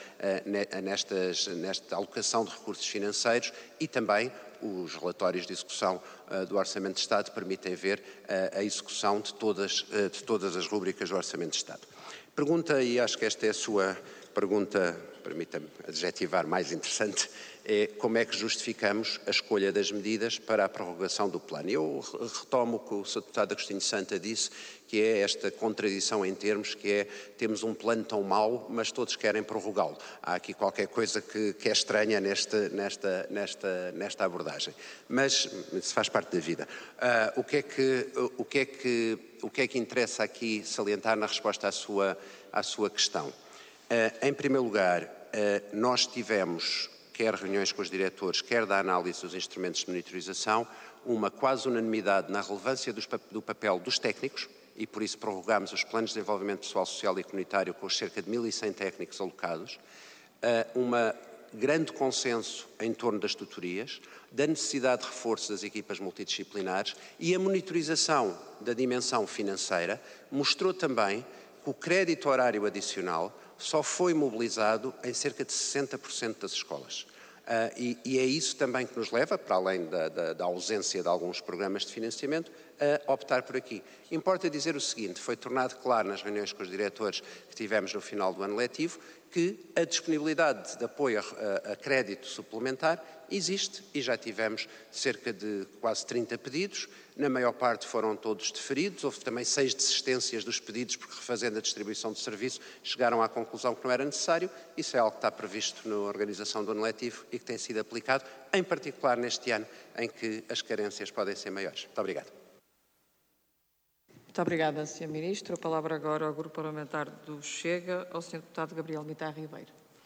alocação de recursos financeiros, e também os relatórios de execução do Orçamento de Estado permitem ver a execução de todas as rúbricas do Orçamento de Estado. Pergunta, e acho que esta é a sua pergunta, permita-me adjetivar, mais interessante, é como é que justificamos a escolha das medidas para a prorrogação do plano. Eu retomo o que o Sr. Deputado Agostinho Santa disse, que é esta contradição em termos, que é, temos um plano tão mau, mas todos querem prorrogá-lo. Há aqui qualquer coisa que é estranha nesta abordagem. Mas isso faz parte da vida. O que é que interessa aqui salientar na resposta à sua questão? Em primeiro lugar, nós tivemos, quer reuniões com os diretores, quer da análise dos instrumentos de monitorização, uma quase unanimidade na relevância do papel dos técnicos, e por isso prorrogámos os planos de desenvolvimento pessoal, social e comunitário com os cerca de 1.100 técnicos alocados, uma grande consenso em torno das tutorias, da necessidade de reforço das equipas multidisciplinares, e a monitorização da dimensão financeira mostrou também que o crédito horário adicional só foi mobilizado em cerca de 60% das escolas. E é isso também que nos leva, para além da ausência de alguns programas de financiamento, a optar por aqui. Importa dizer o seguinte: foi tornado claro nas reuniões com os diretores que tivemos no final do ano letivo que a disponibilidade de apoio a crédito suplementar existe, e já tivemos cerca de quase 30 pedidos. Na maior parte foram todos deferidos, houve também 6 desistências dos pedidos porque, refazendo a distribuição de serviço, chegaram à conclusão que não era necessário. Isso é algo que está previsto na organização do ano letivo e que tem sido aplicado, em particular neste ano em que as carências podem ser maiores. Muito obrigado. Muito obrigada, Sr. Ministro. A palavra agora ao Grupo Parlamentar do Chega, ao Sr. Deputado Gabriel Mitar Ribeiro.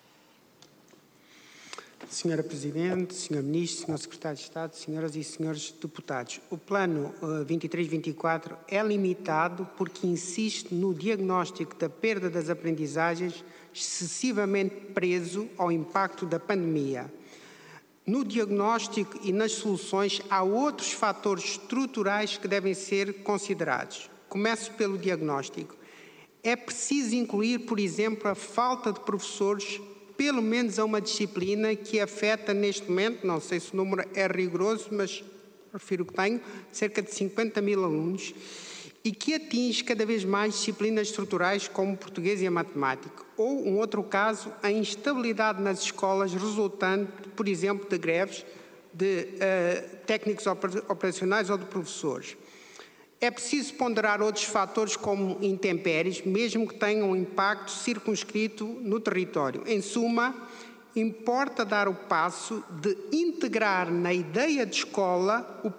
Senhora Presidente, Sr. Ministro, Sr. Secretário de Estado, Senhoras e Senhores Deputados, o Plano 23-24 é limitado porque insiste no diagnóstico da perda das aprendizagens, excessivamente preso ao impacto da pandemia. No diagnóstico e nas soluções há outros fatores estruturais que devem ser considerados. Começo pelo diagnóstico. É preciso incluir, por exemplo, a falta de professores, pelo menos a uma disciplina que afeta neste momento, não sei se o número é rigoroso, mas refiro o que tenho, cerca de 50 mil alunos, e que atinge cada vez mais disciplinas estruturais como o português e a matemática. Ou, um outro caso, a instabilidade nas escolas resultante, por exemplo, de greves de técnicos operacionais ou de professores. É preciso ponderar outros fatores como intempéries, mesmo que tenham um impacto circunscrito no território. Em suma, importa dar o passo de integrar na ideia de escola o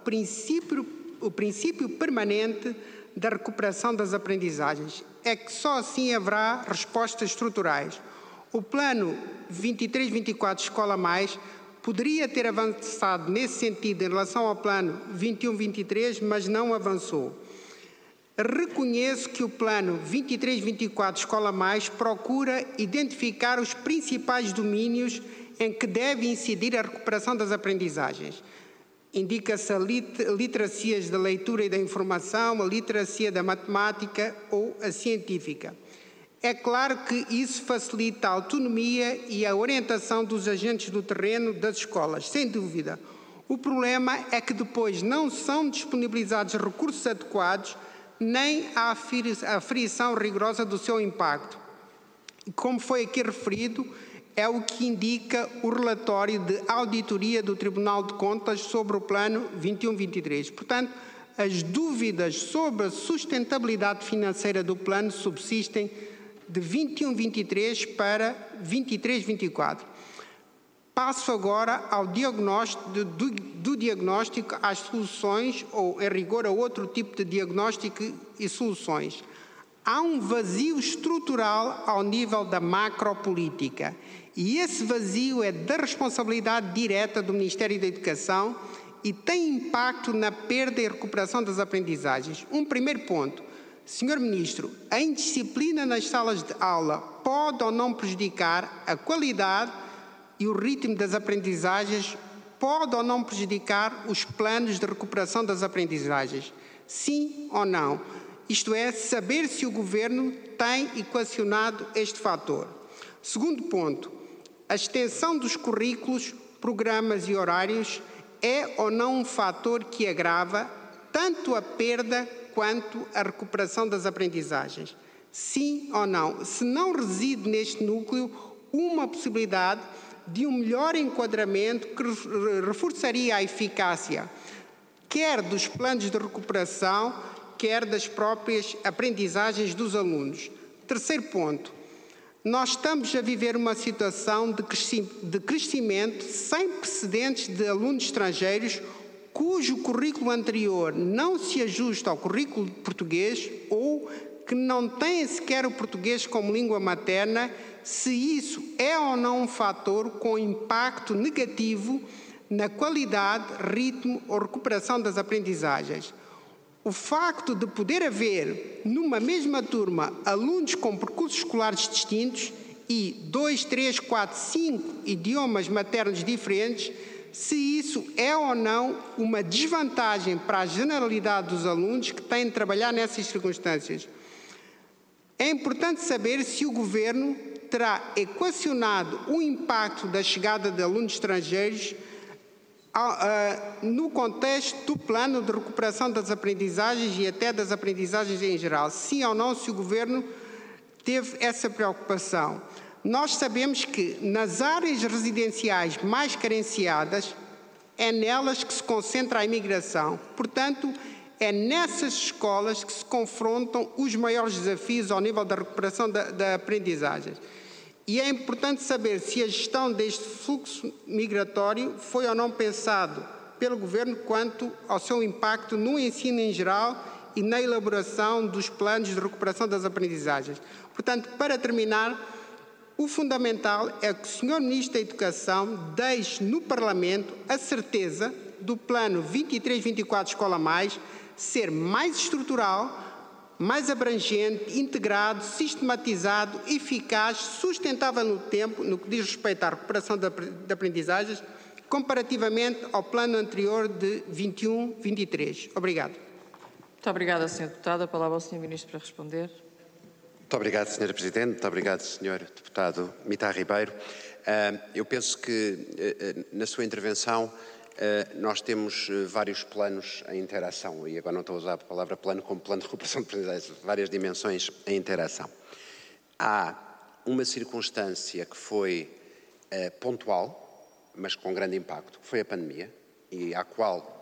princípio permanente da recuperação das aprendizagens. É que só assim haverá respostas estruturais. O plano 23-24 Escola Mais poderia ter avançado nesse sentido em relação ao plano 21-23, mas não avançou. Reconheço que o plano 23-24 Escola Mais procura identificar os principais domínios em que deve incidir a recuperação das aprendizagens. Indica-se a literacias da leitura e da informação, a literacia da matemática ou a científica. É claro que isso facilita a autonomia e a orientação dos agentes do terreno das escolas, sem dúvida. O problema é que depois não são disponibilizados recursos adequados nem a aferição rigorosa do seu impacto. Como foi aqui referido, é o que indica o relatório de auditoria do Tribunal de Contas sobre o plano 21-23. Portanto, as dúvidas sobre a sustentabilidade financeira do plano subsistem de 21-23 para 23-24. Passo agora ao diagnóstico, do diagnóstico às soluções, ou, em rigor, a outro tipo de diagnóstico e soluções. Há um vazio estrutural ao nível da macropolítica, e esse vazio é da responsabilidade direta do Ministério da Educação e tem impacto na perda e recuperação das aprendizagens. Um primeiro ponto. Senhor Ministro, a indisciplina nas salas de aula pode ou não prejudicar a qualidade e o ritmo das aprendizagens, pode ou não prejudicar os planos de recuperação das aprendizagens? Sim ou não? Isto é, saber se o Governo tem equacionado este fator. Segundo ponto, a extensão dos currículos, programas e horários é ou não um fator que agrava tanto a perda quanto a recuperação das aprendizagens? Sim ou não? Se não reside neste núcleo uma possibilidade de um melhor enquadramento que reforçaria a eficácia, quer dos planos de recuperação, quer das próprias aprendizagens dos alunos. Terceiro ponto, nós estamos a viver uma situação de crescimento sem precedentes de alunos estrangeiros cujo currículo anterior não se ajusta ao currículo português ou que não têm sequer o português como língua materna, se isso é ou não um fator com impacto negativo na qualidade, ritmo ou recuperação das aprendizagens. O facto de poder haver, numa mesma turma, alunos com percursos escolares distintos e 2, 3, 4, 5 idiomas maternos diferentes, se isso é ou não uma desvantagem para a generalidade dos alunos que têm de trabalhar nessas circunstâncias. É importante saber se o Governo terá equacionado o impacto da chegada de alunos estrangeiros no contexto do plano de recuperação das aprendizagens e até das aprendizagens em geral. Sim ou não, se o Governo teve essa preocupação. Nós sabemos que nas áreas residenciais mais carenciadas, é nelas que se concentra a imigração. Portanto, é nessas escolas que se confrontam os maiores desafios ao nível da recuperação da aprendizagem. E é importante saber se a gestão deste fluxo migratório foi ou não pensado pelo Governo quanto ao seu impacto no ensino em geral e na elaboração dos planos de recuperação das aprendizagens. Portanto, para terminar, o fundamental é que o Sr. Ministro da Educação deixe no Parlamento a certeza do plano 23-24 Escola Mais ser mais estrutural, mais abrangente, integrado, sistematizado, eficaz, sustentável no tempo, no que diz respeito à recuperação de aprendizagens, comparativamente ao plano anterior de 21-23. Obrigado. Muito obrigada, Sr. Deputado. A palavra ao Sr. Ministro para responder. Muito obrigado, Sra. Presidente. Muito obrigado, Sr. Deputado Mitar Ribeiro. Eu penso que, na sua intervenção, nós temos vários planos em interação, e agora não estou a usar a palavra plano como plano de recuperação de aprendizagens, várias dimensões em interação. Há uma circunstância que foi pontual, mas com grande impacto, que foi a pandemia, e à qual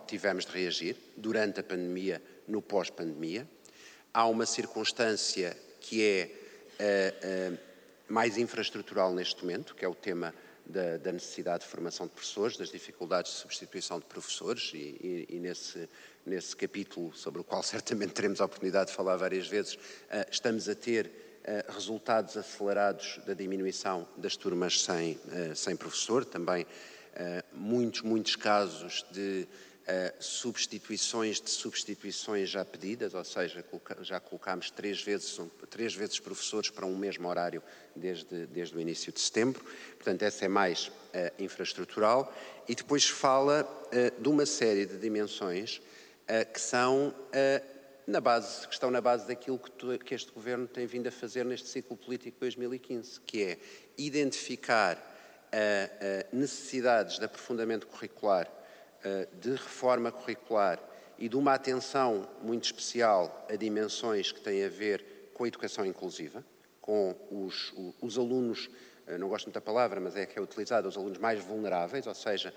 tivemos de reagir, durante a pandemia, no pós-pandemia. Há uma circunstância que é mais infraestrutural neste momento, que é o tema da necessidade de formação de professores, das dificuldades de substituição de professores e nesse capítulo, sobre o qual certamente teremos a oportunidade de falar várias vezes, estamos a ter resultados acelerados da diminuição das turmas sem professor, também muitos casos de substituições já pedidas, ou seja, já colocámos 3 vezes professores para um mesmo horário desde o início de setembro. Portanto, essa é mais infraestrutural. E depois fala de uma série de dimensões que estão na base daquilo que este Governo tem vindo a fazer neste ciclo político de 2015, que é identificar necessidades de aprofundamento curricular, de reforma curricular e de uma atenção muito especial a dimensões que têm a ver com a educação inclusiva, com os alunos, não gosto muito da palavra, mas é a que é utilizada, os alunos mais vulneráveis, ou seja,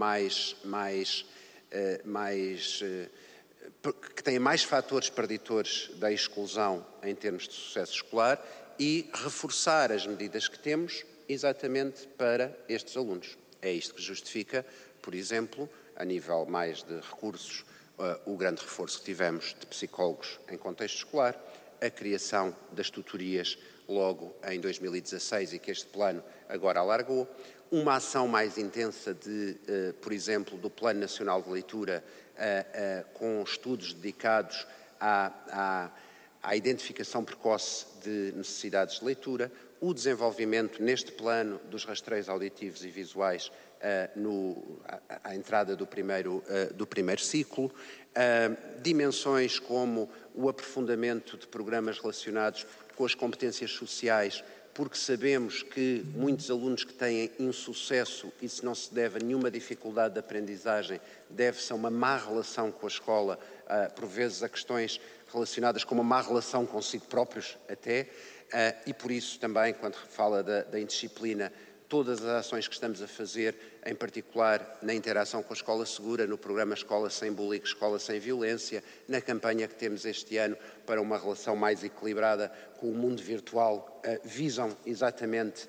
que têm mais fatores preditores da exclusão em termos de sucesso escolar, e reforçar as medidas que temos exatamente para estes alunos. É isto que justifica, por exemplo, a nível mais de recursos, o grande reforço que tivemos de psicólogos em contexto escolar, a criação das tutorias logo em 2016 e que este plano agora alargou, uma ação mais intensa por exemplo, do Plano Nacional de Leitura, com estudos dedicados à identificação precoce de necessidades de leitura, o desenvolvimento neste plano dos rastreios auditivos e visuais à entrada do primeiro ciclo, dimensões como o aprofundamento de programas relacionados com as competências sociais, porque sabemos que muitos alunos que têm insucesso, isso não se deve a nenhuma dificuldade de aprendizagem, deve-se a uma má relação com a escola, por vezes a questões relacionadas com uma má relação consigo próprios até, e por isso também, quando fala da indisciplina, todas as ações que estamos a fazer, em particular na interação com a Escola Segura, no programa Escola Sem Bullying, Escola Sem Violência, na campanha que temos este ano para uma relação mais equilibrada com o mundo virtual, visam exatamente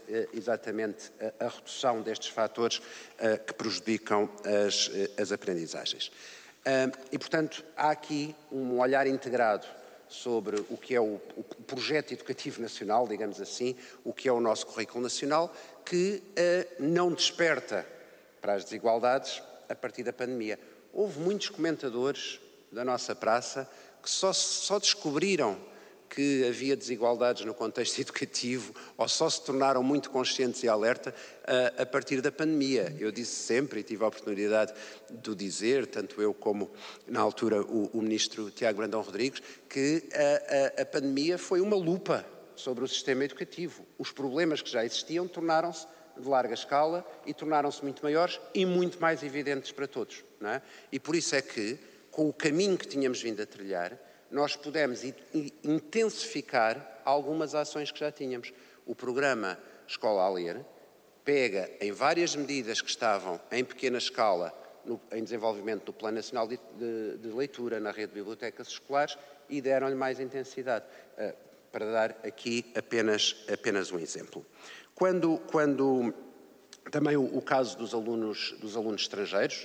a redução destes fatores que prejudicam as aprendizagens. E, portanto, há aqui um olhar integrado sobre o que é o projeto educativo nacional, digamos assim, o que é o nosso currículo nacional, que não desperta para as desigualdades a partir da pandemia. Houve muitos comentadores da nossa praça que só descobriram que havia desigualdades no contexto educativo ou só se tornaram muito conscientes e alerta a partir da pandemia. Eu disse sempre, e tive a oportunidade de o dizer, tanto eu como, na altura, o Ministro Tiago Brandão Rodrigues, que a pandemia foi uma lupa sobre o sistema educativo. Os problemas que já existiam tornaram-se de larga escala e tornaram-se muito maiores e muito mais evidentes para todos, não é? E por isso é que, com o caminho que tínhamos vindo a trilhar, nós pudemos intensificar algumas ações que já tínhamos. O programa Escola a Ler pega em várias medidas que estavam em pequena escala em desenvolvimento do Plano Nacional de Leitura na rede de bibliotecas escolares e deram-lhe mais intensidade. Para dar aqui apenas um exemplo. Quando também o caso dos alunos estrangeiros,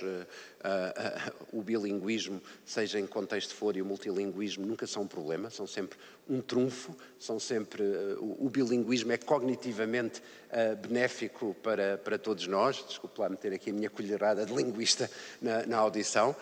o bilinguismo, seja em contexto for, e o multilinguismo nunca são um problema, são sempre um trunfo, o bilinguismo é cognitivamente benéfico para todos nós. Desculpe lá meter aqui a minha colherada de linguista na audição.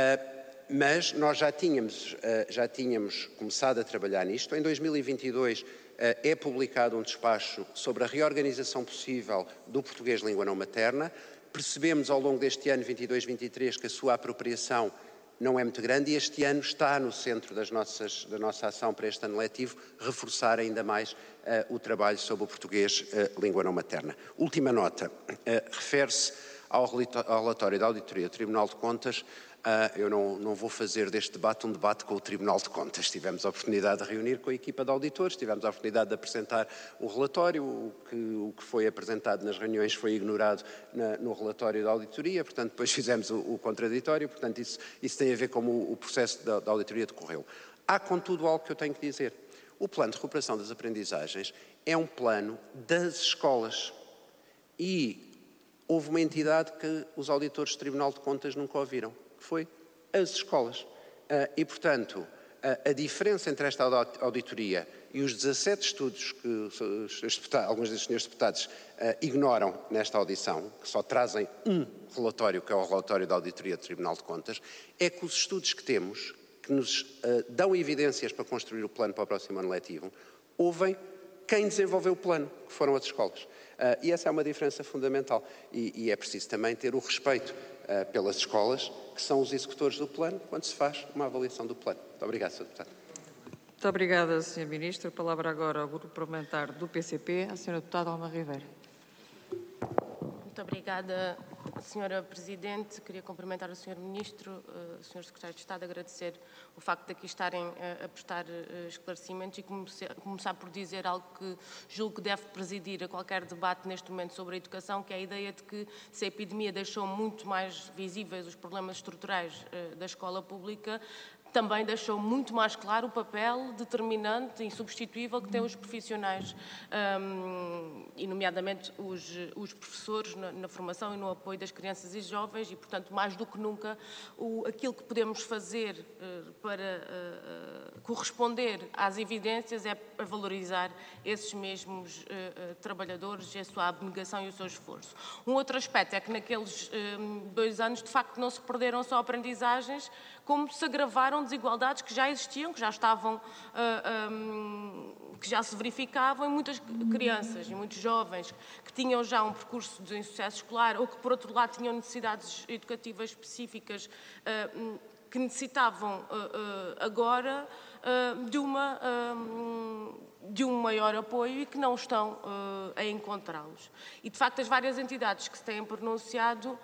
Mas nós já tínhamos começado a trabalhar nisto. Em 2022 é publicado um despacho sobre a reorganização possível do português língua não materna. Percebemos ao longo deste ano 22-23 que a sua apropriação não é muito grande e este ano está no centro da nossa ação para este ano letivo, reforçar ainda mais o trabalho sobre o português língua não materna. Última nota, refere-se ao relatório da Auditoria do Tribunal de Contas Eu não vou fazer deste debate um debate com o Tribunal de Contas. Tivemos a oportunidade de reunir com a equipa de auditores, tivemos a oportunidade de apresentar o relatório, o que foi apresentado nas reuniões foi ignorado no relatório da auditoria, portanto depois fizemos o contraditório, portanto isso tem a ver com como o processo da auditoria decorreu. Há, contudo, algo que eu tenho que dizer. O plano de recuperação das aprendizagens é um plano das escolas e houve uma entidade que os auditores do Tribunal de Contas nunca ouviram, que foi as escolas. E, portanto, a diferença entre esta auditoria e os 17 estudos que alguns dos senhores deputados ignoram nesta audição, que só trazem um relatório, que é o relatório da auditoria do Tribunal de Contas, é que os estudos que temos, que nos dão evidências para construir o plano para o próximo ano letivo, ouvem quem desenvolveu o plano, que foram as escolas. E essa é uma diferença fundamental. E é preciso também ter o respeito pelas escolas, que são os executores do plano, quando se faz uma avaliação do plano. Muito obrigado, Sr. Deputado. Muito obrigada, Sr. Ministro. A palavra agora ao Grupo Parlamentar do PCP, a Sra. Deputada Alma Ribeiro. Muito obrigada, Sra. Presidente. Queria cumprimentar o Sr. Ministro, o Sr. Secretário de Estado, agradecer o facto de aqui estarem a prestar esclarecimentos e começar por dizer algo que julgo que deve presidir a qualquer debate neste momento sobre a educação, que é a ideia de que se a epidemia deixou muito mais visíveis os problemas estruturais da escola pública, também deixou muito mais claro o papel determinante e insubstituível que têm os profissionais, e nomeadamente os professores na formação e no apoio das crianças e jovens e, portanto, mais do que nunca, aquilo que podemos fazer para corresponder às evidências é valorizar esses mesmos trabalhadores, a sua abnegação e o seu esforço. Um outro aspecto é que naqueles 2 anos, de facto, não se perderam só aprendizagens, como se agravaram desigualdades que já existiam, que já estavam, que já se verificavam em muitas crianças e muitos jovens que tinham já um percurso de insucesso escolar ou que, por outro lado, tinham necessidades educativas específicas que necessitavam agora de um maior apoio e que não estão a encontrá-los. E, de facto, as várias entidades que se têm pronunciado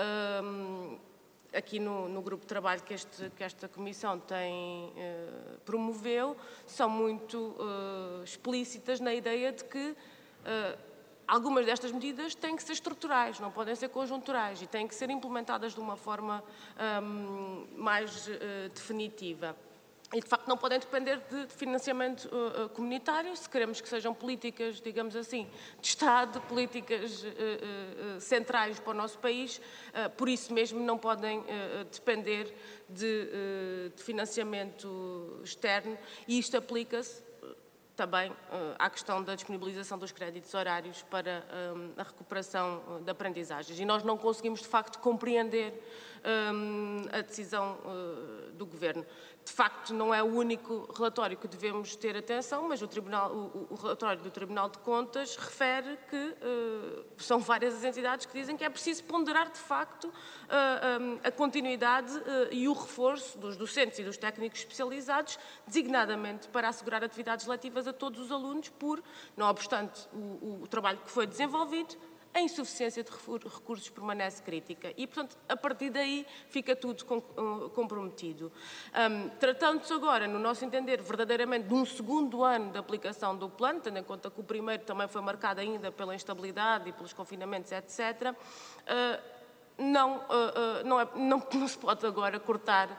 aqui no grupo de trabalho que esta Comissão promoveu, são muito explícitas na ideia de que algumas destas medidas têm que ser estruturais, não podem ser conjunturais e têm que ser implementadas de uma forma mais definitiva. E, de facto, não podem depender de financiamento comunitário, se queremos que sejam políticas, digamos assim, de Estado, políticas centrais para o nosso país, por isso mesmo não podem depender de financiamento externo e isto aplica-se também à questão da disponibilização dos créditos horários para a recuperação de aprendizagens. E nós não conseguimos, de facto, compreender a decisão do Governo. De facto, não é o único relatório que devemos ter atenção, mas o relatório do Tribunal de Contas refere que são várias as entidades que dizem que é preciso ponderar, de facto, a continuidade e o reforço dos docentes e dos técnicos especializados, designadamente para assegurar atividades letivas a todos os alunos, não obstante o trabalho que foi desenvolvido, a insuficiência de recursos permanece crítica e, portanto, a partir daí fica tudo comprometido. Tratando-se agora, no nosso entender, verdadeiramente de um segundo ano de aplicação do plano, tendo em conta que o primeiro também foi marcado ainda pela instabilidade e pelos confinamentos, etc., não se pode agora cortar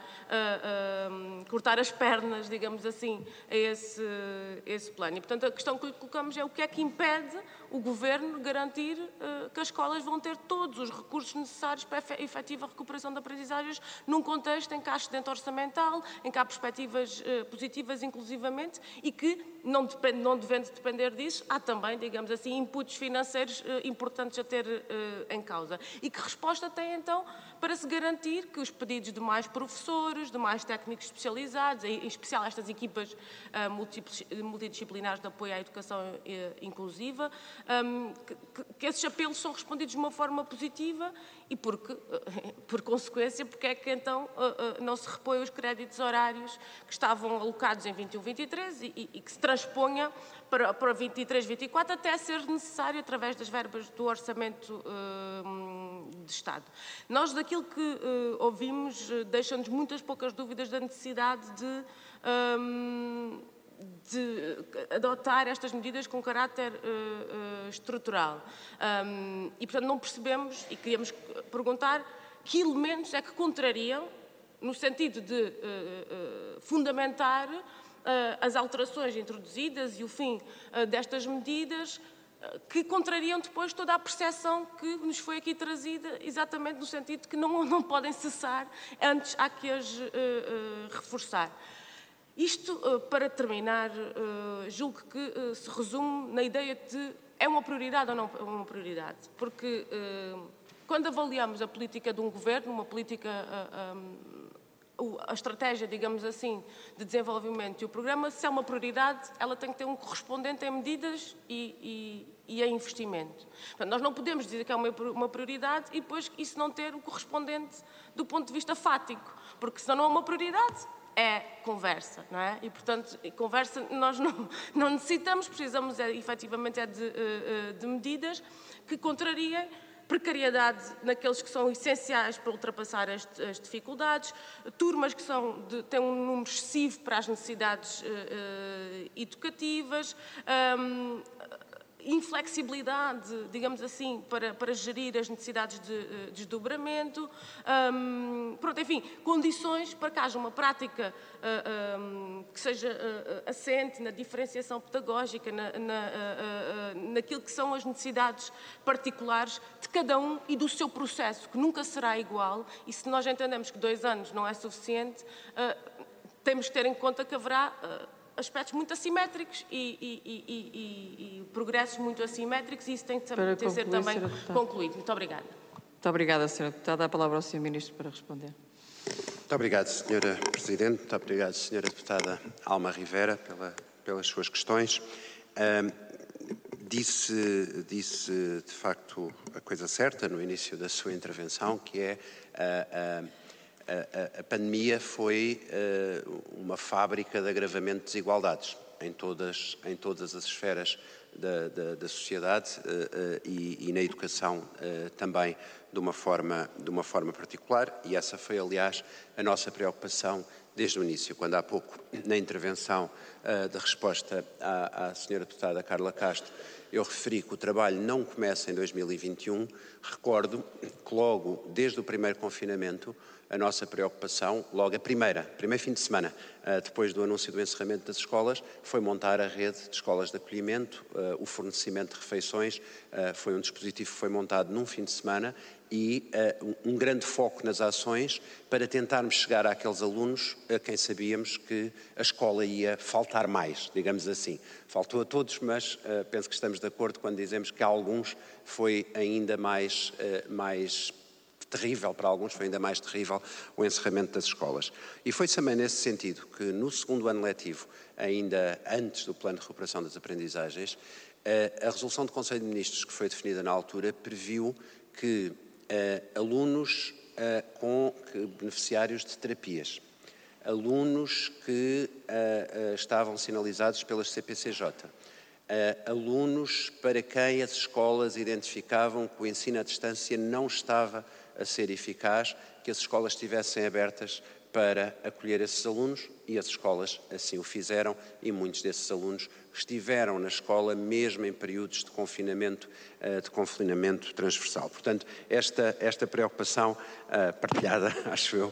as pernas, digamos assim, a esse plano. E, portanto, a questão que lhe colocamos é o que é que impede o Governo garantir que as escolas vão ter todos os recursos necessários para a efetiva recuperação de aprendizagens num contexto em que há excedente orçamental, em que há perspectivas positivas inclusivamente e que, não devendo depender disso, há também, digamos assim, inputs financeiros importantes a ter em causa. E que resposta tem, então, para se garantir que os pedidos de mais professores, de mais técnicos especializados, em especial estas equipas multidisciplinares de apoio à educação inclusiva, que esses apelos são respondidos de uma forma positiva e, por consequência, porque é que, então, não se repõem os créditos horários que estavam alocados em 21-23 e que se transponha para 23-24 até ser necessário através das verbas do Orçamento de Estado. Nós aquilo que ouvimos deixa-nos muitas poucas dúvidas da necessidade de adotar estas medidas com caráter estrutural. E, portanto, não percebemos, e queríamos perguntar, que elementos é que contrariam, no sentido de fundamentar as alterações introduzidas e o fim destas medidas, que contrariam depois toda a percepção que nos foi aqui trazida, exatamente no sentido de que não podem cessar, antes há que as reforçar. Isto, para terminar, julgo que se resume na ideia de é uma prioridade ou não é uma prioridade. Porque quando avaliamos a política de um governo, uma política, a estratégia, digamos assim, de desenvolvimento e o programa, se é uma prioridade, ela tem que ter um correspondente em medidas e em investimento. Portanto, nós não podemos dizer que é uma prioridade e depois isso não ter o correspondente do ponto de vista fático, porque senão não é uma prioridade, é conversa, não é? E, portanto, conversa nós não necessitamos, precisamos efetivamente de medidas que contrariem precariedade naqueles que são essenciais para ultrapassar as dificuldades, turmas que têm um número excessivo para as necessidades educativas, inflexibilidade, digamos assim, para gerir as necessidades de desdobramento, pronto, enfim, condições para que haja uma prática que seja assente na diferenciação pedagógica, naquilo que são as necessidades particulares de cada um e do seu processo, que nunca será igual, e se nós entendemos que 2 anos não é suficiente, temos que ter em conta que haverá aspectos muito assimétricos e progressos muito assimétricos, e isso tem que ser também concluído. Muito obrigada. Muito obrigada, Sra. Deputada. A palavra ao Sr. Ministro para responder. Muito obrigado, Sra. Presidente. Muito obrigado, Sra. Deputada Alma Rivera, pelas suas questões. Disse, de facto, a coisa certa no início da sua intervenção, que é a pandemia foi uma fábrica de agravamento de desigualdades em todas as esferas da sociedade e na educação também de uma forma particular, e essa foi, aliás, a nossa preocupação desde o início. Quando há pouco, na intervenção de resposta à Sra. Deputada Carla Castro, eu referi que o trabalho não começa em 2021, recordo que logo desde o primeiro confinamento, a nossa preocupação, logo primeiro fim de semana, depois do anúncio do encerramento das escolas, foi montar a rede de escolas de acolhimento, o fornecimento de refeições, foi um dispositivo que foi montado num fim de semana e um grande foco nas ações para tentarmos chegar àqueles alunos a quem sabíamos que a escola ia faltar mais, digamos assim. Faltou a todos, mas penso que estamos de acordo quando dizemos que a alguns foi ainda mais terrível, para alguns foi ainda mais terrível o encerramento das escolas. E foi também nesse sentido que no segundo ano letivo, ainda antes do Plano de Recuperação das Aprendizagens, a resolução do Conselho de Ministros que foi definida na altura previu que alunos beneficiários de terapias, alunos que estavam sinalizados pelas CPCJ, alunos para quem as escolas identificavam que o ensino à distância não estava a ser eficaz, que as escolas estivessem abertas para acolher esses alunos, e as escolas assim o fizeram, e muitos desses alunos estiveram na escola mesmo em períodos de confinamento transversal. Portanto, esta preocupação partilhada, acho eu,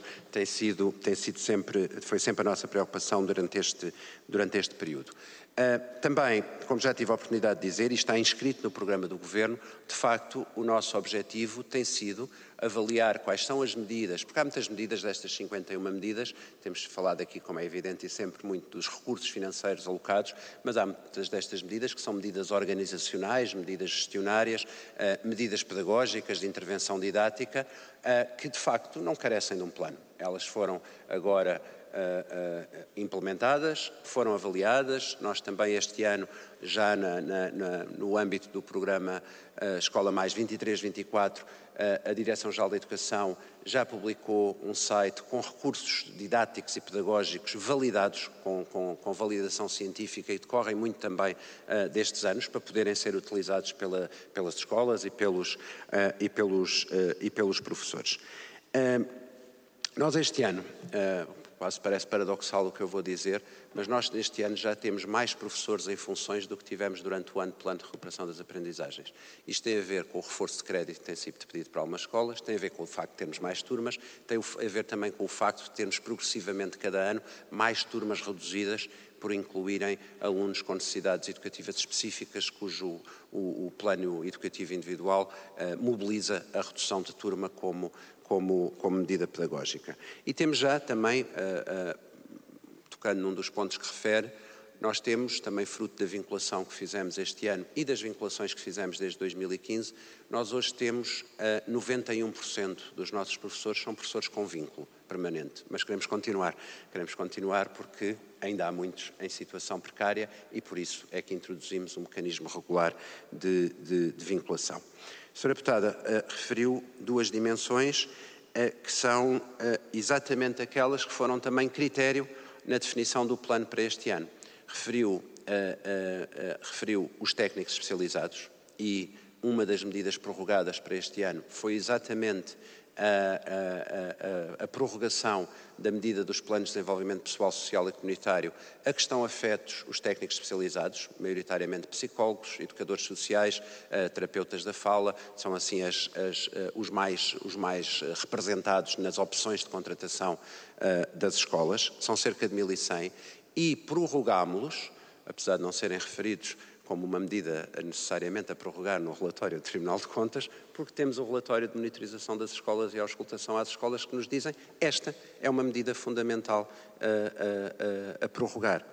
foi sempre a nossa preocupação durante este período. Também, como já tive a oportunidade de dizer, e está inscrito no programa do Governo, de facto, o nosso objetivo tem sido avaliar quais são as medidas, porque há muitas medidas destas 51 medidas, temos falado aqui, como é evidente, e sempre muito dos recursos financeiros alocados, mas há muitas destas medidas que são medidas organizacionais, medidas gestionárias, medidas pedagógicas de intervenção didática, que de facto não carecem de um plano. Elas foram agora implementadas, foram avaliadas. Nós também este ano, já no âmbito do programa Escola Mais 23-24, a Direção-Geral da Educação já publicou um site com recursos didáticos e pedagógicos validados, com validação científica, e decorrem muito também destes anos, para poderem ser utilizados pelas escolas e pelos professores. Nós este ano, quase parece paradoxal o que eu vou dizer, mas nós este ano já temos mais professores em funções do que tivemos durante o ano de plano de recuperação das aprendizagens. Isto tem a ver com o reforço de crédito que tem sido pedido para algumas escolas, tem a ver com o facto de termos mais turmas, tem a ver também com o facto de termos progressivamente cada ano mais turmas reduzidas por incluírem alunos com necessidades educativas específicas, cujo o plano educativo individual mobiliza a redução de turma como medida pedagógica. E temos já também, tocando num dos pontos que refere, nós temos também, fruto da vinculação que fizemos este ano e das vinculações que fizemos desde 2015, nós hoje temos 91% dos nossos professores são professores com vínculo permanente, mas queremos continuar porque ainda há muitos em situação precária e por isso é que introduzimos um mecanismo regular de vinculação. A Sra. Deputada referiu duas dimensões que são exatamente aquelas que foram também critério na definição do plano para este ano. Referiu os técnicos especializados e uma das medidas prorrogadas para este ano foi exatamente a prorrogação da medida dos planos de desenvolvimento pessoal, social e comunitário a que estão afetos os técnicos especializados, maioritariamente psicólogos, educadores sociais, terapeutas da fala, são assim os mais representados nas opções de contratação das escolas, são cerca de 1.100, e prorrogámos-los, apesar de não serem referidos como uma medida necessariamente a prorrogar no relatório do Tribunal de Contas, porque temos o relatório de monitorização das escolas e a auscultação às escolas que nos dizem esta é uma medida fundamental a prorrogar.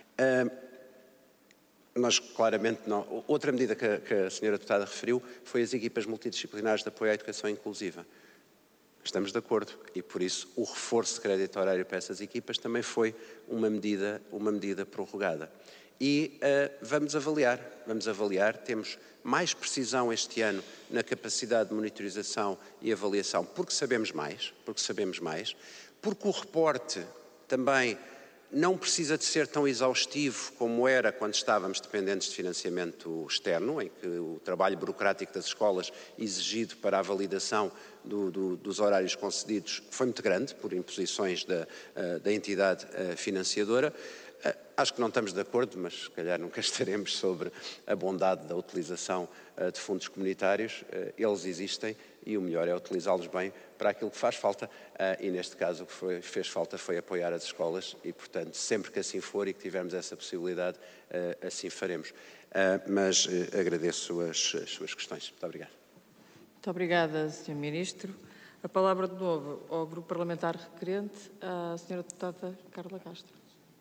Nós claramente não. Outra medida que a Sra. Deputada referiu foi as equipas multidisciplinares de apoio à educação inclusiva. Estamos de acordo e, por isso, o reforço de crédito horário para essas equipas também foi uma medida prorrogada. E vamos avaliar, temos mais precisão este ano na capacidade de monitorização e avaliação, porque sabemos mais, porque o reporte também não precisa de ser tão exaustivo como era quando estávamos dependentes de financiamento externo, em que o trabalho burocrático das escolas exigido para a validação dos horários concedidos foi muito grande, por imposições da entidade financiadora. Acho que não estamos de acordo, mas se calhar nunca estaremos sobre a bondade da utilização de fundos comunitários. Eles existem e o melhor é utilizá-los bem para aquilo que faz falta. E neste caso o que fez falta foi apoiar as escolas e, portanto, sempre que assim for e que tivermos essa possibilidade, assim faremos. Mas agradeço as suas questões. Muito obrigado. Muito obrigada, Sr. Ministro. A palavra de novo ao Grupo Parlamentar Requerente, à Sra. Deputada Carla Castro.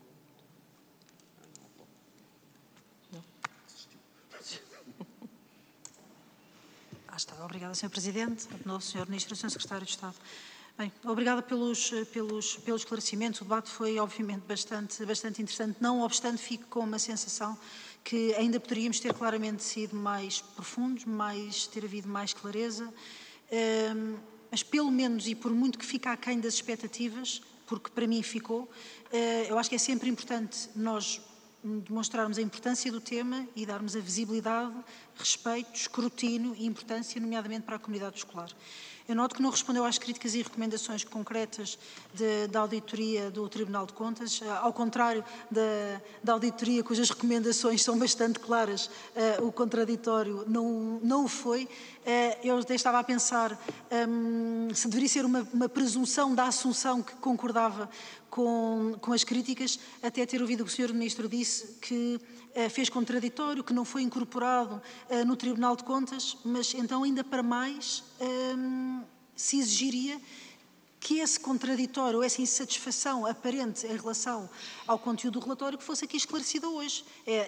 Obrigada, Sr. Presidente, de novo, Sr. Ministro e Sr. Secretário de Estado. Bem, obrigada pelos esclarecimentos. O debate foi, obviamente, bastante interessante. Não obstante, fico com uma sensação que ainda poderíamos ter claramente sido mais profundos, ter havido mais clareza, mas pelo menos, e por muito que fique aquém das expectativas, porque para mim ficou, eu acho que é sempre importante nós demonstrarmos a importância do tema e darmos a visibilidade, respeito, escrutínio e importância, nomeadamente para a comunidade escolar. Eu noto que não respondeu às críticas e recomendações concretas da auditoria do Tribunal de Contas, ao contrário da auditoria cujas recomendações são bastante claras, o contraditório não o foi. Eu estava a pensar se deveria ser uma presunção da assunção que concordava com as críticas, até ter ouvido o que o Sr. Ministro disse que fez contraditório, que não foi incorporado no Tribunal de Contas, mas então ainda para mais se exigiria que esse contraditório, essa insatisfação aparente em relação ao conteúdo do relatório que fosse aqui esclarecida hoje.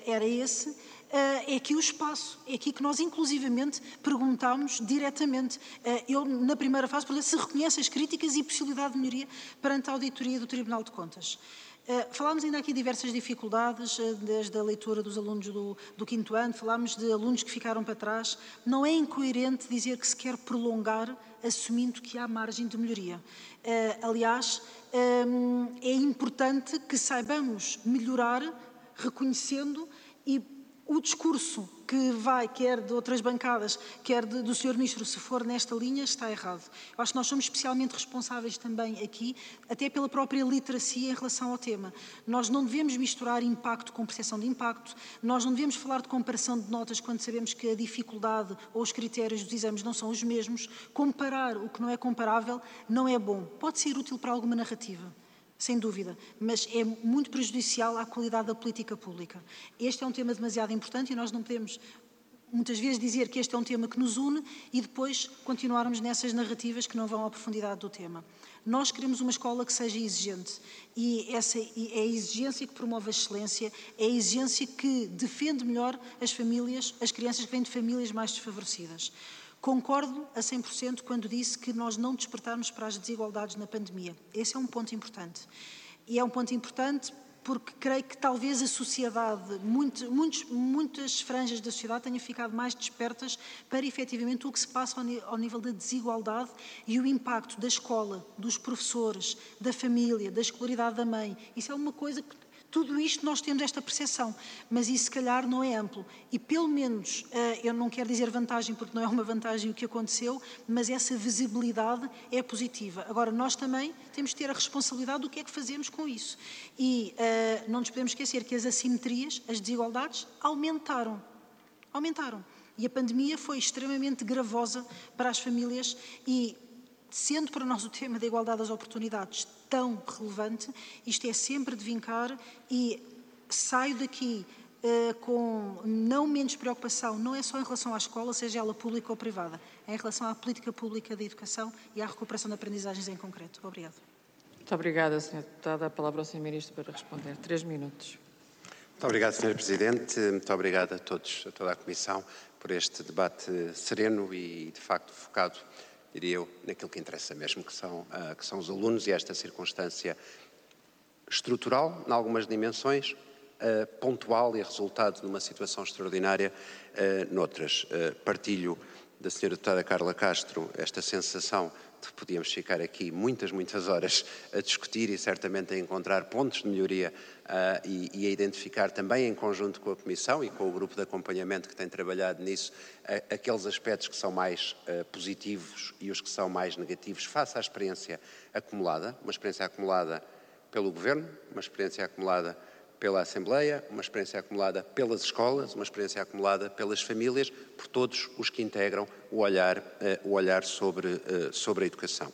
É aqui o espaço, é aqui que nós inclusivamente perguntámos diretamente. Eu, na primeira fase, perguntei se reconhece as críticas e possibilidade de melhoria perante a auditoria do Tribunal de Contas. Falámos ainda aqui de diversas dificuldades, desde a leitura dos alunos do 5º ano, falámos de alunos que ficaram para trás. Não é incoerente dizer que se quer prolongar, assumindo que há margem de melhoria. Aliás, é importante que saibamos melhorar, reconhecendo e O discurso que vai, quer de outras bancadas, quer do Sr. Ministro, se for nesta linha, está errado. Eu acho que nós somos especialmente responsáveis também aqui, até pela própria literacia em relação ao tema. Nós não devemos misturar impacto com percepção de impacto, nós não devemos falar de comparação de notas quando sabemos que a dificuldade ou os critérios dos exames não são os mesmos. Comparar o que não é comparável não é bom. Pode ser útil para alguma narrativa, sem dúvida, mas é muito prejudicial à qualidade da política pública. Este é um tema demasiado importante e nós não podemos, muitas vezes, dizer que este é um tema que nos une e depois continuarmos nessas narrativas que não vão à profundidade do tema. Nós queremos uma escola que seja exigente e é a exigência que promove a excelência, é a exigência que defende melhor as famílias, as crianças que vêm de famílias mais desfavorecidas. Concordo a 100% quando disse que nós não despertarmos para as desigualdades na pandemia. Esse é um ponto importante. E é um ponto importante porque creio que talvez a sociedade, muitas franjas da sociedade tenham ficado mais despertas para efetivamente o que se passa ao nível da desigualdade e o impacto da escola, dos professores, da família, da escolaridade da mãe. Isso é uma coisa que tudo isto nós temos esta percepção, mas isso se calhar não é amplo. E pelo menos, eu não quero dizer vantagem porque não é uma vantagem o que aconteceu, mas essa visibilidade é positiva. Agora, nós também temos de ter a responsabilidade do que é que fazemos com isso. E não nos podemos esquecer que as assimetrias, as desigualdades, aumentaram. E a pandemia foi extremamente gravosa para as famílias e, sendo para nós o tema da igualdade das oportunidades tão relevante, isto é sempre de vincar e saio daqui com não menos preocupação, não é só em relação à escola, seja ela pública ou privada, é em relação à política pública da educação e à recuperação de aprendizagens em concreto. Obrigada. Muito obrigada, Sra. Deputada. A palavra ao Sr. Ministro para responder. 3 minutos. Muito obrigado, Sr. Presidente. Muito obrigado a todos, a toda a Comissão, por este debate sereno e, de facto, focado, diria eu, naquilo que interessa mesmo, que são os alunos e esta circunstância estrutural, em algumas dimensões, pontual e resultado de uma situação extraordinária noutras. Partilho da Sra. Deputada Carla Castro esta sensação de que podíamos ficar aqui muitas horas a discutir e certamente a encontrar pontos de melhoria e a identificar também em conjunto com a Comissão e com o grupo de acompanhamento que tem trabalhado nisso aqueles aspectos que são mais positivos e os que são mais negativos face à experiência acumulada, uma experiência acumulada pelo Governo, uma experiência acumulada pela Assembleia, uma experiência acumulada pelas escolas, uma experiência acumulada pelas famílias, por todos os que integram o olhar sobre a educação.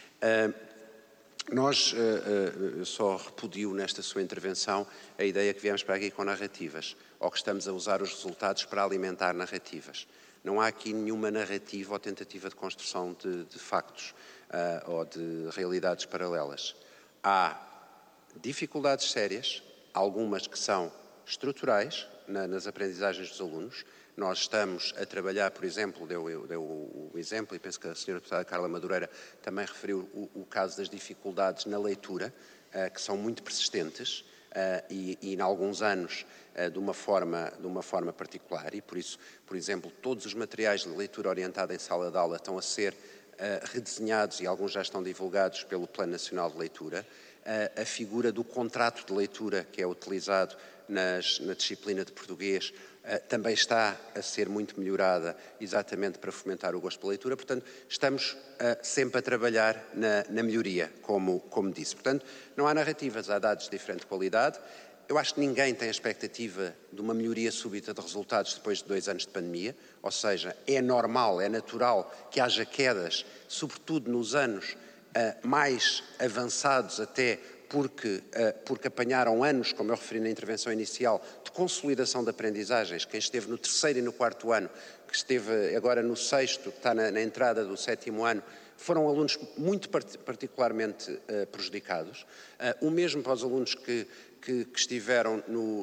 Eu só repudio nesta sua intervenção a ideia que viemos para aqui com narrativas, ou que estamos a usar os resultados para alimentar narrativas. Não há aqui nenhuma narrativa ou tentativa de construção de factos ou de realidades paralelas. Há dificuldades sérias, algumas que são estruturais nas aprendizagens dos alunos. Nós estamos a trabalhar, por exemplo, deu o exemplo, e penso que a Sra. Deputada Carla Madureira também referiu o caso das dificuldades na leitura, que são muito persistentes e em alguns anos de uma forma particular, e por isso, por exemplo, todos os materiais de leitura orientada em sala de aula estão a ser redesenhados e alguns já estão divulgados pelo Plano Nacional de Leitura. A figura do contrato de leitura que é utilizado na disciplina de português também está a ser muito melhorada exatamente para fomentar o gosto pela leitura. Portanto, estamos sempre a trabalhar na melhoria, como disse. Portanto, não há narrativas, há dados de diferente qualidade. Eu acho que ninguém tem a expectativa de uma melhoria súbita de resultados depois de 2 anos de pandemia, ou seja, é normal, é natural que haja quedas, sobretudo nos anos mais avançados até porque apanharam anos, como eu referi na intervenção inicial, de consolidação de aprendizagens. Quem esteve no 3º e no 4º ano, que esteve agora no 6º, que está na entrada do 7º ano, foram alunos muito particularmente prejudicados. O mesmo para os alunos que estiveram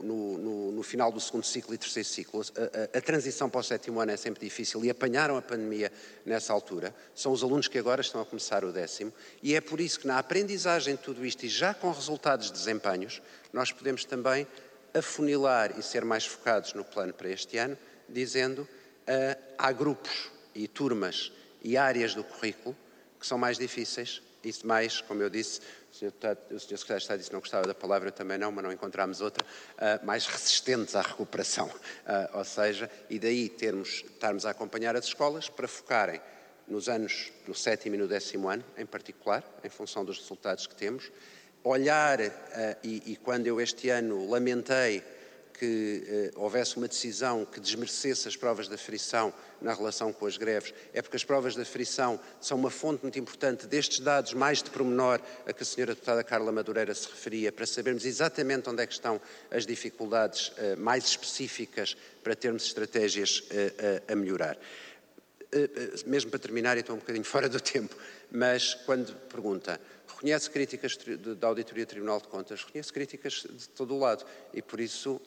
no final do 2º ciclo e 3º ciclo. A transição para o 7º ano é sempre difícil e apanharam a pandemia nessa altura. São os alunos que agora estão a começar o 10º e é por isso que na aprendizagem de tudo isto e já com resultados de desempenhos, nós podemos também afunilar e ser mais focados no plano para este ano, dizendo há grupos e turmas e áreas do currículo que são mais difíceis Isso mais, como eu disse, o Sr. Secretário de Estado disse que não gostava da palavra, eu também não, mas não encontramos outra, mais resistentes à recuperação. Ou seja, e daí estarmos a acompanhar as escolas para focarem nos anos do 7º e no 10º ano, em particular, em função dos resultados que temos, olhar, e quando eu este ano lamentei que houvesse uma decisão que desmerecesse as provas de aferição na relação com as greves, é porque as provas de aferição são uma fonte muito importante destes dados mais de pormenor a que a Sra. Deputada Carla Madureira se referia, para sabermos exatamente onde é que estão as dificuldades mais específicas para termos estratégias a melhorar. Mesmo para terminar, e estou um bocadinho fora do tempo, mas quando pergunta, reconhece críticas da Auditoria do Tribunal de Contas, reconhece críticas de todo o lado e por isso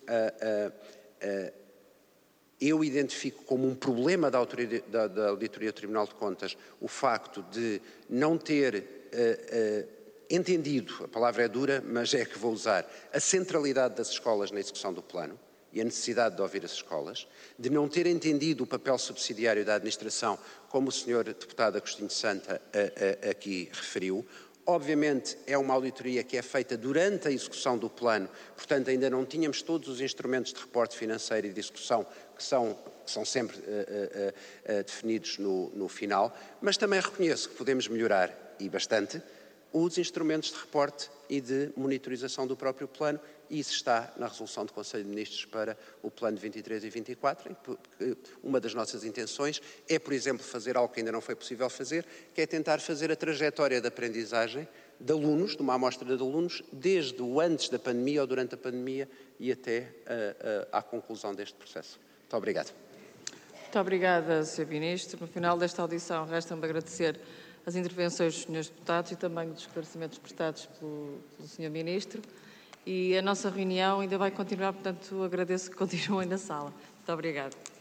eu identifico como um problema da Auditoria do Tribunal de Contas o facto de não ter entendido, a palavra é dura, mas é a que vou usar, a centralidade das escolas na execução do plano e a necessidade de ouvir as escolas, de não ter entendido o papel subsidiário da administração, como o Sr. Deputado Agostinho Santa aqui referiu. Obviamente é uma auditoria que é feita durante a execução do plano, portanto ainda não tínhamos todos os instrumentos de reporte financeiro e de execução que são sempre definidos no final, mas também reconheço que podemos melhorar, e bastante, os instrumentos de reporte e de monitorização do próprio plano, e isso está na resolução do Conselho de Ministros para o plano de 23 e 24, em que uma das nossas intenções é, por exemplo, fazer algo que ainda não foi possível fazer, que é tentar fazer a trajetória de aprendizagem de alunos, de uma amostra de alunos, desde o antes da pandemia ou durante a pandemia e até à conclusão deste processo. Muito obrigado. Muito obrigada, Sr. Ministro. No final desta audição, resta-me agradecer as intervenções dos Srs. Deputados e também os esclarecimentos prestados pelo Sr. Ministro. E a nossa reunião ainda vai continuar, portanto, agradeço que continuem na sala. Muito obrigada.